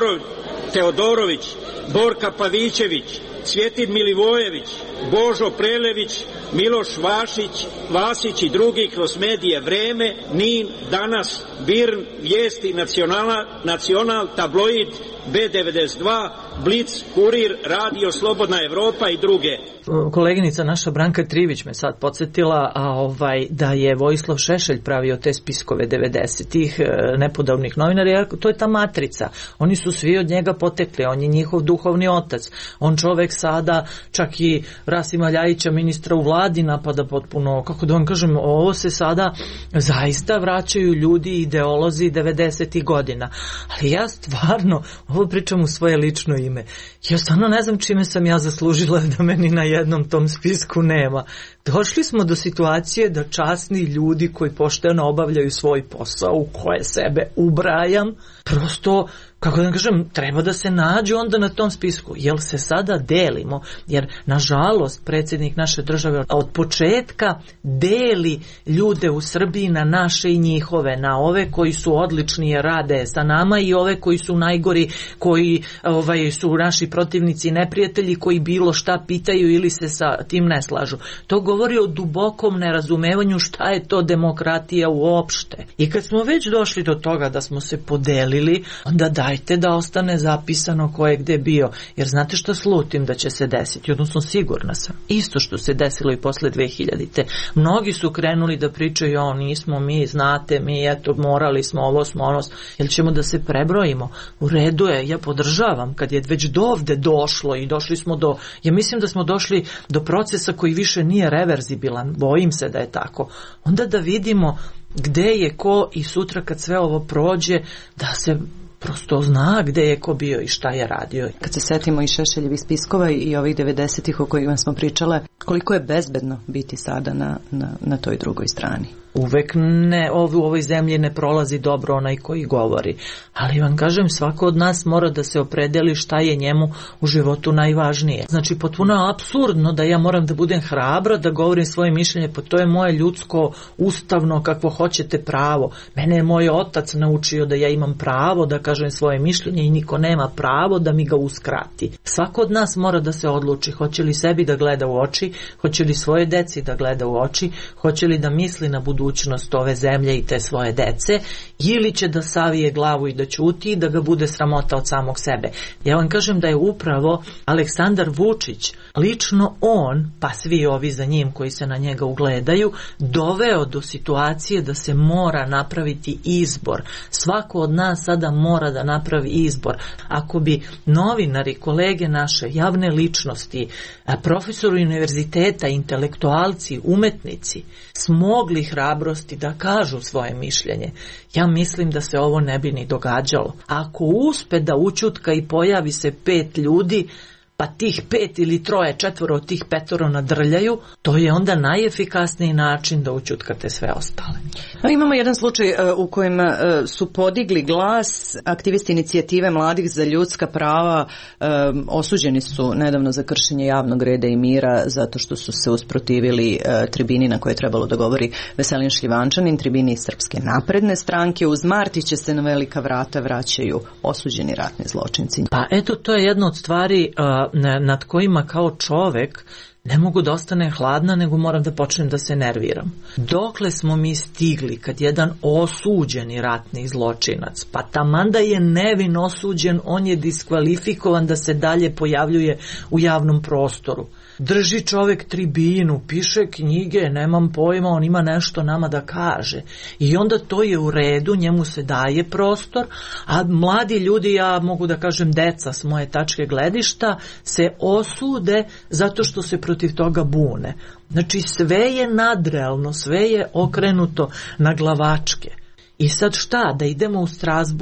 Teodorović, Borka Pavićević, Cvjetin Milivojević, Božo Prelević, Miloš Vasić i drugi kroz medije Vreme, NIN, Danas, BIRN, Vijesti, Nacional, Tabloid, B92, Blic, Kurir, Radio Slobodna Evropa i druge. Koleginica naša Branka Trivić me sad podsjetila da je Vojislav Šešelj pravio te spiskove 90-ih nepodobnih novinara, to je ta matrica. Oni su svi od njega potekli, on je njihov duhovni otac. On čovek sada, čak i Rasima Ljajića, ministra u vladi, napada potpuno, kako da vam kažem, ovo se sada zaista vraćaju ljudi, ideolozi 90-ih godina. Ali ja stvarno, ovo pričam u svoje lično ime, ja stvarno ne znam čime sam ja zaslužila da meni na jednom tom spisku nema. Došli smo do situacije da časni ljudi koji pošteno obavljaju svoj posao, u koje sebe ubrajam, prosto, kako da kažem, treba da se nađu onda na tom spisku. Jel se sada delimo? Jer, nažalost, predsjednik naše države od početka deli ljude u Srbiji na naše i njihove, na ove koji su odlični jer rade sa nama i ove koji su najgori, koji su naši protivnici i neprijatelji, koji bilo šta pitaju ili se sa tim ne slažu. To govori o dubokom nerazumevanju šta je to demokratija uopšte. I kad smo već došli do toga da smo se podelili, onda dajte da ostane zapisano ko je gde bio. Jer znate što slutim da će se desiti, odnosno sigurna sam. Isto što se desilo i posle 2000-te. Mnogi su krenuli da pričaju, nismo mi, znate mi, eto, morali smo, ovo smo, ono, jel ćemo da se prebrojimo? U redu je, ja podržavam, kad je već dovde došlo i došli smo do, ja mislim da smo došli do procesa koji više nije reverzibilan, bojim se da je tako. Onda da vidimo gde je ko i sutra kad sve ovo prođe, da se prosto zna gde je ko bio i šta je radio. Kad se setimo i Šešeljevih spiskova i ovih 90-ih o kojima smo pričale, koliko je bezbedno biti sada na toj drugoj strani? Uvek ne, u ovoj zemlji ne prolazi dobro onaj koji govori. Ali vam kažem, svako od nas mora da se opredeli šta je njemu u životu najvažnije. Znači, potpuno je apsurdno da ja moram da budem hrabra, da govorim svoje mišljenje, pa to je moje ljudsko, ustavno, kakvo hoćete pravo. Mene je moj otac naučio da ja imam pravo da kažem svoje mišljenje i niko nema pravo da mi ga uskrati. Svako od nas mora da se odluči, hoće li sebi da gleda u oči, hoće li svoje deci da gleda u oči, hoće li da misli na budućnost ove zemlje i te svoje dece, ili će da savije glavu i da ćuti i da ga bude sramota od samog sebe. Ja vam kažem da je upravo Aleksandar Vučić, lično on, pa svi ovi za njim koji se na njega ugledaju, doveo do situacije da se mora napraviti izbor. Svako od nas sada mora da napravi izbor. Ako bi novinari, kolege naše, javne ličnosti, profesori univerziteta, intelektualci, umetnici, smogli hrabrosti da kažu svoje mišljenje, ja mislim da se ovo ne bi ni događalo. Ako uspe da ućutka i pojavi se 5 ljudi, pa tih 5 ili 3, 4 od tih 5 nadrljaju, to je onda najefikasniji način da ućutkate sve ostale. Imamo jedan slučaj u kojem su podigli glas aktivisti inicijative mladih za ljudska prava, osuđeni su nedavno za kršenje javnog reda i mira zato što su se usprotivili tribini na kojoj je trebalo da govori Veselin Šljivančanin, tribini Srpske napredne stranke. Uz Martića se na velika vrata vraćaju osuđeni ratni zločinci. Pa eto, to je jedna od stvari nad kojima kao čovek ne mogu da ostane hladna, nego moram da počnem da se nerviram. Dokle smo mi stigli kad jedan osuđeni ratni zločinac, pa taman da je nevin osuđen, on je diskvalifikovan da se dalje pojavljuje u javnom prostoru. Drži čovek tribinu, piše knjige, nemam pojma, on ima nešto nama da kaže. I onda to je u redu, njemu se daje prostor, a mladi ljudi, ja mogu da kažem deca s moje tačke gledišta, se osude zato što se protiv toga bune. Znači sve je nadrealno, sve je okrenuto na glavačke. I sad šta, da idemo u Strasbourg?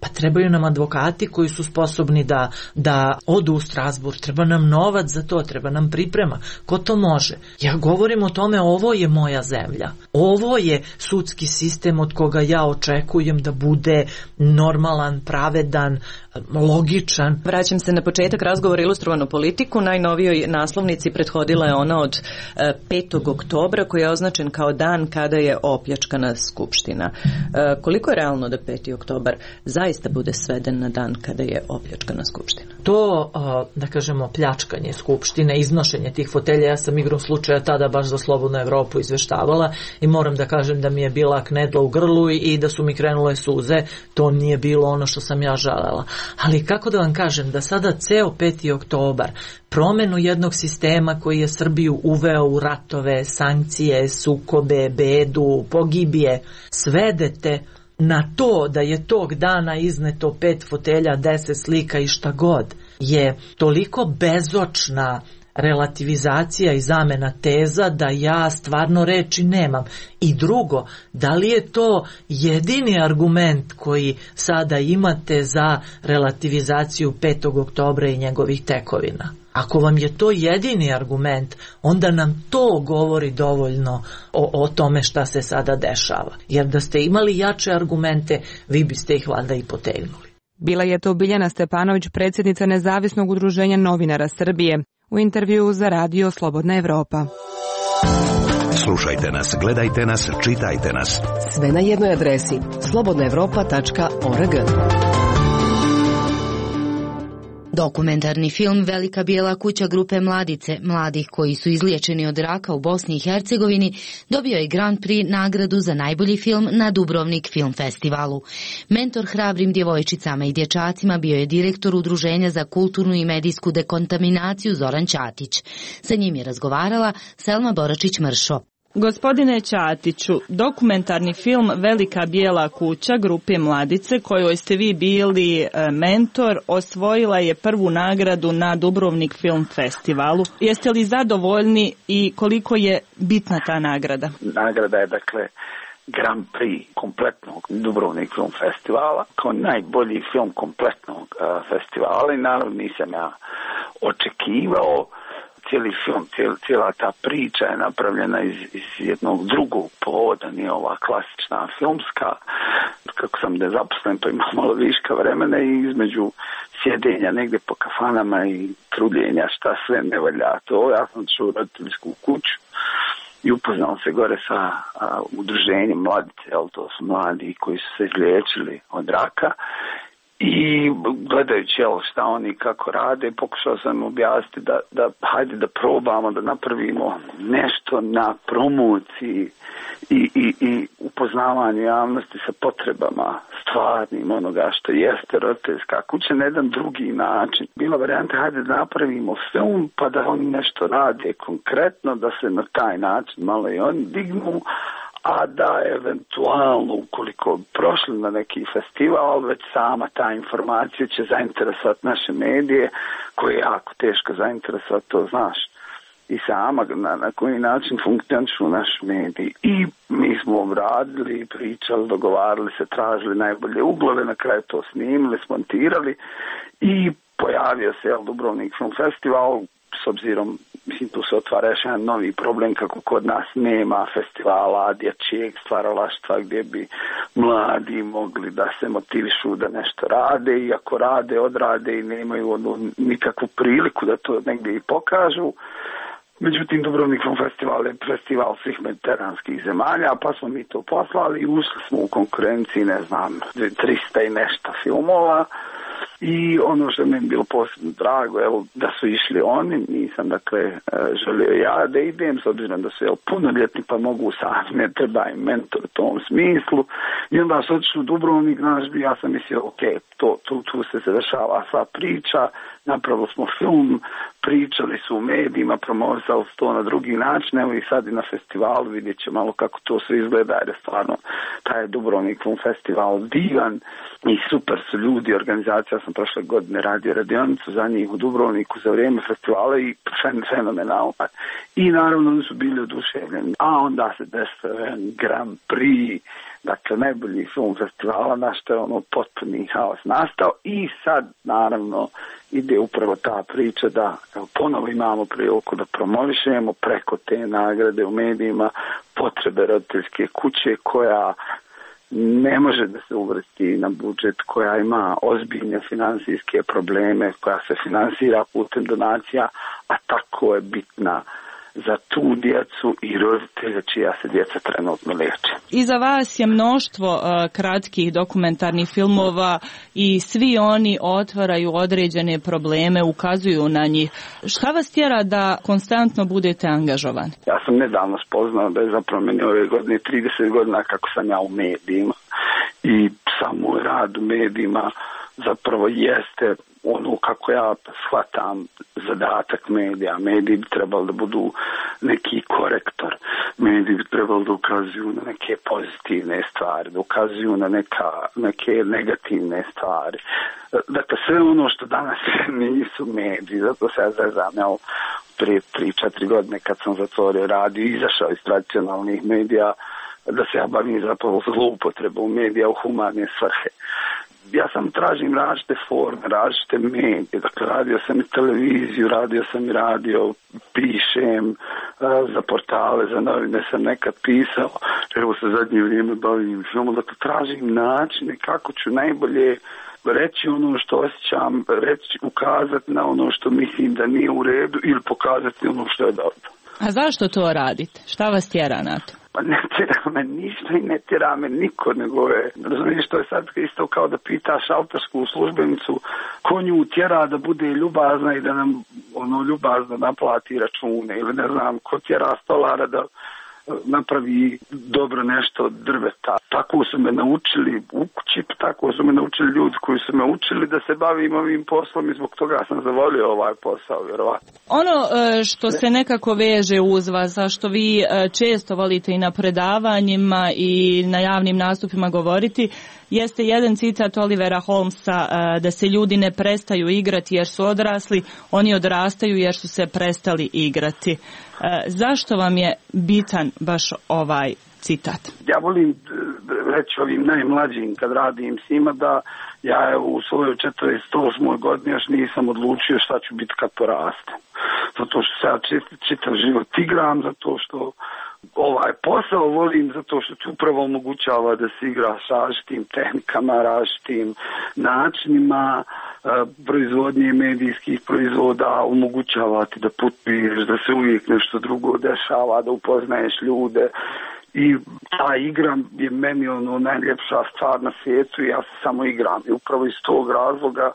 Pa trebaju nam advokati koji su sposobni da odu u Strasbourg, treba nam novac za to, treba nam priprema. Ko to može? Ja govorim o tome, ovo je moja zemlja. Ovo je sudski sistem od koga ja očekujem da bude normalan, pravedan, logičan. Vraćam se na početak razgovora Ilustrovanu politiku. Najnovijoj naslovnici prethodila je ona od 5. oktobra koji je označen kao dan kada je opljačkana Skupština. Koliko je realno da 5. oktobar zaista bude sveden na dan kada je opljačkana Skupština? To, da kažemo, pljačkanje Skupštine, iznošenje tih fotelja, ja sam igrom slučaja tada baš za Slobodnu Evropu izveštavala i moram da kažem da mi je bila knedla u grlu i da su mi krenule suze. To nije bilo ono što sam ja želela. Ali kako da vam kažem, da sada ceo 5. oktobar, promenu jednog sistema koji je Srbiju uveo u ratove, sankcije, sukobe, bedu, pogibije, svedete na to da je tog dana izneto 5 fotelja, 10 slika i šta god, je toliko bezočna relativizacija i zamena teza da ja stvarno reči nemam. I drugo, da li je to jedini argument koji sada imate za relativizaciju 5. oktobra i njegovih tekovina? Ako vam je to jedini argument, onda nam to govori dovoljno o tome šta se sada dešava. Jer da ste imali jače argumente, vi biste ih valjda i potegnuli. Bila je to Biljana Stepanović, predsjednica Nezavisnog udruženja novinara Srbije, u intervju za radio Slobodna Evropa. Slušajte nas, gledajte nas, čitajte nas. Sve na jednoj adresi slobodnaevropa.org. Dokumentarni film Velika bijela kuća grupe Mladice, mladih koji su izliječeni od raka u Bosni i Hercegovini, dobio je Grand Prix nagradu za najbolji film na Dubrovnik Film Festivalu. Mentor hrabrim djevojčicama i dječacima bio je direktor Udruženja za kulturnu i medijsku dekontaminaciju Zoran Ćatić. Sa njim je razgovarala Selma Boračić-Mršo. Gospodine Ćatiću, dokumentarni film Velika bijela kuća grupe Mladice, kojoj ste vi bili mentor, osvojila je prvu nagradu na Dubrovnik Film Festivalu. Jeste li zadovoljni i koliko je bitna ta nagrada? Nagrada je Grand Prix kompletnog Dubrovnik Film Festivala, kao najbolji film kompletnog festivala i naravno nisam ja očekivao. Cijeli film, cijela ta priča je napravljena iz jednog drugog povoda, nije ova klasična filmska. Kako sam nezaposlen, pa imam malo viška vremena i između sjedenja negdje po kafanama i truljenja šta sve ne valja to. Ja sam čuo u roditeljsku kuću i upoznao se gore sa udruženjem Mladice, to su mladi koji su se izliječili od raka. I gledajući šta oni kako rade, pokušao sam objasniti da hajde da probamo da napravimo nešto na promociji i upoznavanju javnosti sa potrebama stvarnim onoga što jeste roditeljska kuća na jedan drugi način. Bila varijanta hajde da napravimo film pa da oni nešto rade konkretno, da se na taj način malo i oni dignu, a da eventualno ukoliko prošli na neki festival, već sama ta informacija će zainteresovati naše medije, koje je jako teško zainteresovati, to znaš i sama na koji način funkcionišu naši mediji. I mi smo radili, pričali, dogovarali se, tražili najbolje uglove, na kraju to snimili, smontirali i pojavio se Dubrovnik Film Festival. S obzirom, tu se otvara još jedan novi problem kako kod nas nema festivala dječjeg stvaralaštva gdje bi mladi mogli da se motivišu da nešto rade i ako rade, odrade i nemaju nikakvu priliku da to negdje i pokažu. Međutim, Dubrovnik Film Festival je festival svih mediteranskih zemalja, pa smo mi to poslali i ušli smo u konkurenciji, 300 i nešto filmova. I ono što mi je bilo posebno drago, da su išli oni, nisam želio ja da idem, s obzirom da su punoljetni pa mogu sami, ne treba im mentor u tom smislu. I onda su otišli u Dubrovnik, ja sam mislio, tu se završava sva priča, napravili smo film, pričali su u medijima, promovisali to na drugi način, evo i sad i na festivalu vidjet će malo kako to sve izgleda, jer je stvarno taj Dubrovnik Film Festival divan i super su ljudi, organizacija, sam prošle godine radio radionicu za njih u Dubrovniku za vrijeme festivala i fenomenalno. I naravno oni su bili oduševljeni, a onda se desio Grand Prix, dakle najbolji film festivala, na što je potpuni haos nastao i sad naravno ide upravo ta priča da ponovo imamo priliku da promovišemo preko te nagrade u medijima potrebe roditeljske kuće koja ne može da se uvrsti na budžet, koja ima ozbiljne financijske probleme, koja se finansira putem donacija, a tako je bitna za tu djecu i roditelje čija se djeca trenutno liječe. Iza vas je mnoštvo kratkih dokumentarnih filmova i svi oni otvaraju određene probleme, ukazuju na njih. Šta vas tjera da konstantno budete angažovani? Ja sam nedavno spoznao da je zapravo meni ove godine 30 godina kako sam ja u medijima i sam moj rad u medijima zapravo jeste ono kako ja shvatam zadatak medija. Mediji bi trebali da budu neki korektor. Mediji bi trebali da ukazuju na neke pozitivne stvari, da ukazuju na neke negativne stvari. Dakle, sve ono što danas nisu mediji, zato se ja zezam, prije 3-4 godine kad sam zatvorio radio, izašao iz tradicionalnih medija, da se ja bavim zapravo zloupotrebom medija u humane svrhe. Ja sam tražim različite forme, različite medije, dakle radio sam i televiziju, radio sam i radio, pišem za portale, za novine sam nekad pisao, evo se zadnje vrijeme bavim filmom, dakle tražim načine kako ću najbolje reći ono što osjećam, ukazati na ono što mislim da nije u redu ili pokazati ono što je dobro. A zašto to radite? Šta vas tjera na to? Pa ne tjera me ništa i ne tjera me niko, nego je, razumiješ, to je sad isto kao da pitaš šaltersku službenicu ko nju tjera da bude ljubazna i da nam ljubazno naplati račune, ili ne znam, ko tjera stolara da napravi dobro nešto od drveta. Tako su me naučili u kući, tako su me naučili ljudi koji su me učili da se bavim ovim poslom i zbog toga sam zavolio ovaj posao, vjerovatno. Ono što se nekako veže uz vas, zašto vi često volite i na predavanjima i na javnim nastupima govoriti, jeste jedan citat Olivera Holmesa da se ljudi ne prestaju igrati jer su odrasli, oni odrastaju jer su se prestali igrati. Zašto vam je bitan baš ovaj citat? Ja volim reći ovim najmlađim kad radim s njima da ja u svojoj 48. godini još nisam odlučio šta ću biti kad porastem. Zato što se ja čitav život igram, zato što ovaj posao volim, zato što ti upravo omogućava da se igra s različitim tehnikama, različitim načinima proizvodnje medijskih proizvoda, omogućava ti da putuješ, da se uvijek nešto drugo dešava, da upoznaješ ljude. I ta igra je meni najljepša stvar na svijetu i ja se samo igram. I upravo iz tog razloga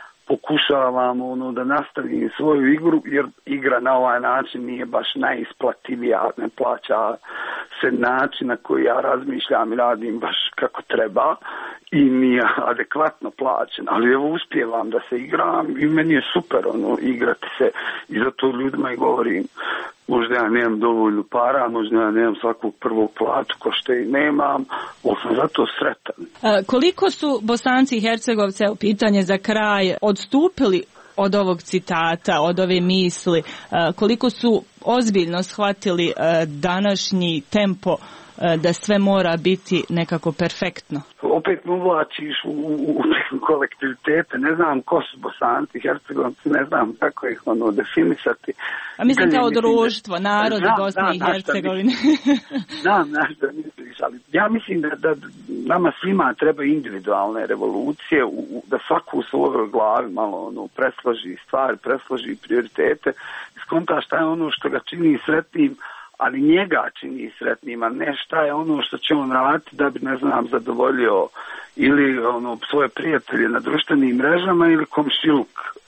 pokušavam da nastavim svoju igru, jer igra na ovaj način nije baš najisplativija, ne plaća se način na koji ja razmišljam i radim baš kako treba i nije adekvatno plaćen, ali evo uspijevam da se igram i meni je super igrati se i zato ljudima i govorim, možda ja nemam dovoljno para, možda ja nemam svakog prvog platu ko što i nemam, ali sam zato sretan. Koliko su Bosanci i Hercegovci, pitanje za kraj, odstupili od ovog citata, od ove misli, koliko su ozbiljno shvatili današnji tempo da sve mora biti nekako perfektno? Opet me uvlačiš u kolektivitete, ne znam ko su Bosanci, Hercegovci, ne znam kako ih definisati. A mislim kao društvo, narod Bosne i Hercegovine. Znam, da misliš, ali ja mislim da nama svima treba individualne revolucije, da svaku u svojoj glavi malo presloži stvari, presloži prioritete, skonta šta je ono što ga čini sretnim, ali njega čini sretnima, ne šta je ono što će on raditi da bi, ne znam, zadovoljio ili svoje prijatelje na društvenim mrežama ili komšiluk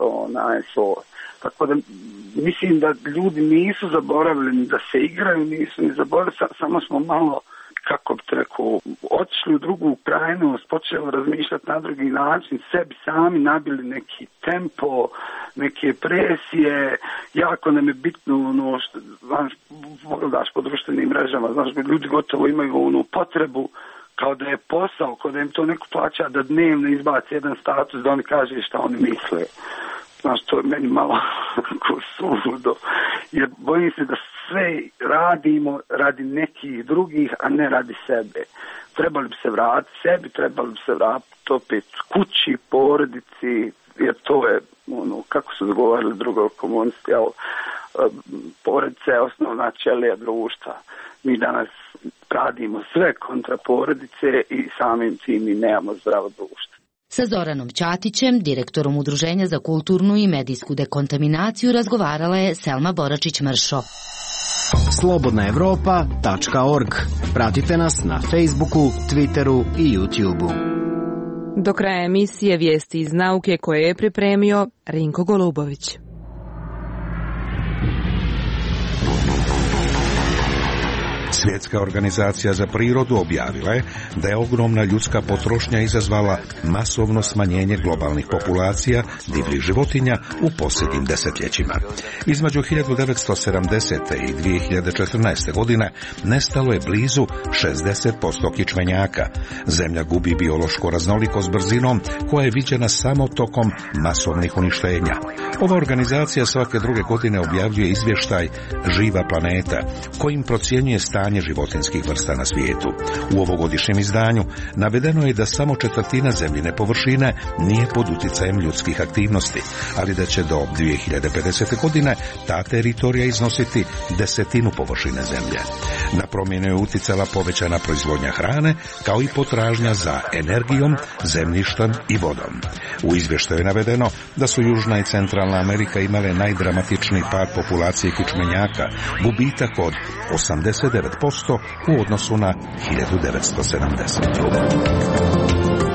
svoj. Tako da mislim da ljudi nisu zaboravljeni da se igraju, nisu ni zaboravili, samo smo malo kako bi te rekao, otišli u drugu krajnost, počeli razmišljati na drugi način, sebi sami nabili neki tempo, neke presije, jako nam je bitno ono što, znaš, pogledaš po društvenim mrežama, znaš, ljudi gotovo imaju onu potrebu kao da je posao, kao da im to neko plaća da dnevno izbaci jedan status da oni kaže šta oni misle. Znaš, to je meni malo suludo, jer bojim se da sve radimo radi nekih drugih, a ne radi sebe. Trebali bi se vratiti sebi, trebali bi se vratiti opet kući, porodici, jer to je, ono, kako su dogovarali drugo komunisti, porodica je osnovna ćelija društva. Mi danas radimo sve kontra porodice i samim tim mi nemamo zdravo društvo. Sa Zoranom Ćatićem, direktorom Udruženja za kulturnu i medijsku dekontaminaciju, razgovarala je Selma Boračić-Mršo. Slobodnaevropa.org. Pratite nas na Facebooku, Twitteru i YouTubeu. Do kraja emisije vijesti iz nauke koje je pripremio Rinko Golubović. Svjetska organizacija za prirodu objavila je da je ogromna ljudska potrošnja izazvala masovno smanjenje globalnih populacija divljih životinja u posljednjim desetljećima. Između 1970. i 2014. godine nestalo je blizu 60% kičmenjaka. Zemlja gubi biološku raznolikost brzinom koja je viđena samo tokom masovnih uništenja. Ova organizacija svake druge godine objavljuje izvještaj Živa planeta, kojim procjenjuje stanje životinjskih vrsta na svijetu. U ovogodišnjem izdanju navedeno je da samo četvrtina zemljine površine nije pod utjecajem ljudskih aktivnosti, ali da će do 2050. godine ta teritorija iznositi 1/10 površine zemlje. Na promjenu je utjecala povećana proizvodnja hrane, kao i potražnja za energijom, zemljištem i vodom. U izvještaju je navedeno da su Južna i Centralna Amerika imale najdramatičniji pad populacije kičmenjaka, gubitak od 89% u odnosu na 1970.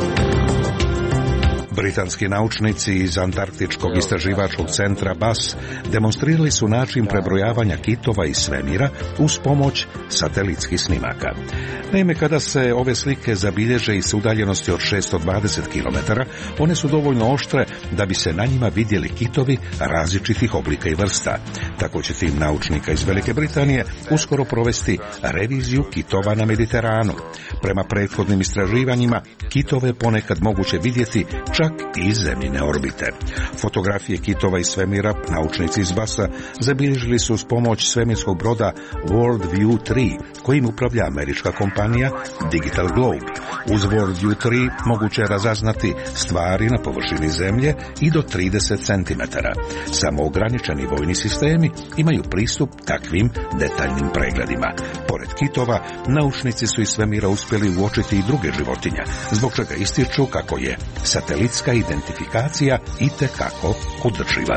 Britanski naučnici iz Antarktičkog istraživačkog centra BAS demonstrirali su način prebrojavanja kitova iz svemira uz pomoć satelitskih snimaka. Naime, kada se ove slike zabilježe iz udaljenosti od 620 km, one su dovoljno oštre da bi se na njima vidjeli kitovi različitih oblika i vrsta. Tako će tim naučnika iz Velike Britanije uskoro provesti reviziju kitova na Mediteranu. Prema prethodnim istraživanjima, kitove ponekad moguće vidjeti čak i iz zemljine orbite. Fotografije kitova iz svemira naučnici iz BAS-a zabilježili su uz pomoć svemirskog broda World View 3, kojim upravlja američka kompanija Digital Globe. Uz World View 3 moguće je razaznati stvari na površini zemlje i do 30 cm. Samo ograničeni vojni sistemi imaju pristup takvim detaljnim pregledima. Pored kitova, naučnici su iz svemira uspjeli uočiti i druge životinje, zbog čega ističu kako je satelitska identifikacija itekako održiva.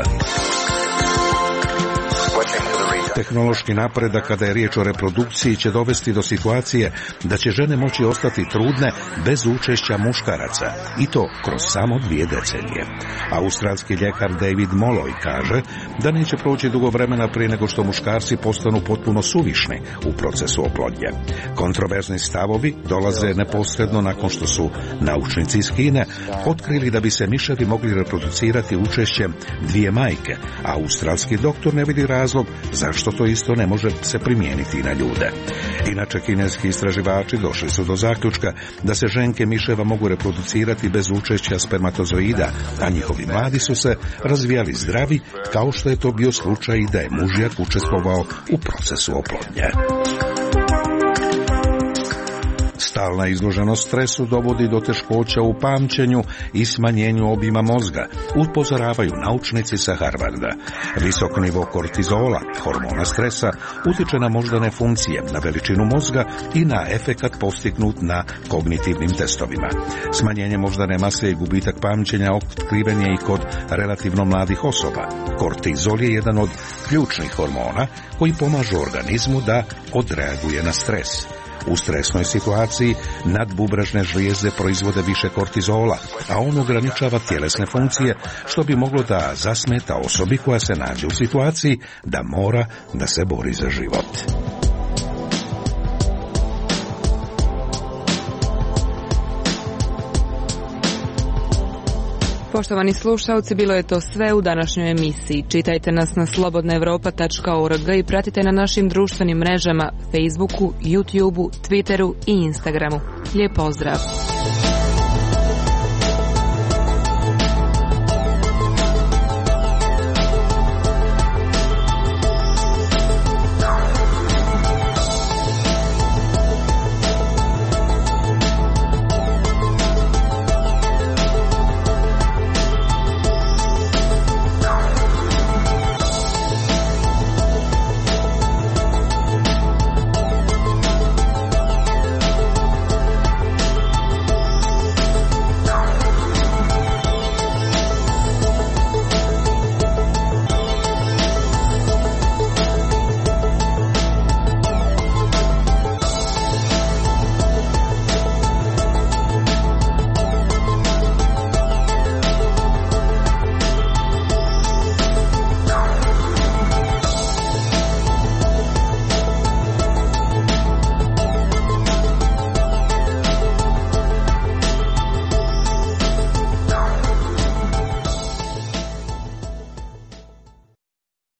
Tehnološki napredak kada je riječ o reprodukciji će dovesti do situacije da će žene moći ostati trudne bez učešća muškaraca, i to kroz samo 2 decenije. Australski ljekar David Molloy kaže da neće proći dugo vremena prije nego što muškarci postanu potpuno suvišni u procesu oplodnje. Kontroverzni stavovi dolaze neposredno nakon što su naučnici iz Kine otkrili da bi se miševi mogli reproducirati učešćem 2 majke, a australski doktor ne vidi razlog zašto to isto ne može se primijeniti na ljude. Inače, kineski istraživači došli su do zaključka da se ženke miševa mogu reproducirati bez učešća spermatozoida, a njihovi mladi su se razvijali zdravi, kao što je to bio slučaj i da je mužjak učestvovao u procesu oplodnje. Stalna izloženost stresu dovodi do teškoća u pamćenju i smanjenju obima mozga, upozoravaju naučnici sa Harvarda. Visok nivo kortizola, hormona stresa, utječe na moždane funkcije, na veličinu mozga i na efekat postignut na kognitivnim testovima. Smanjenje moždane mase i gubitak pamćenja otkriven je i kod relativno mladih osoba. Kortizol je jedan od ključnih hormona koji pomažu organizmu da odreaguje na stres. U stresnoj situaciji nadbubrežne žlijezde proizvode više kortizola, a on ograničava tjelesne funkcije, što bi moglo da zasmeta osobi koja se nađe u situaciji da mora da se bori za život. Poštovani slušalci, bilo je to sve u današnjoj emisiji. Čitajte nas na slobodnaevropa.org i pratite na našim društvenim mrežama Facebooku, YouTubeu, Twitteru i Instagramu. Lijep pozdrav!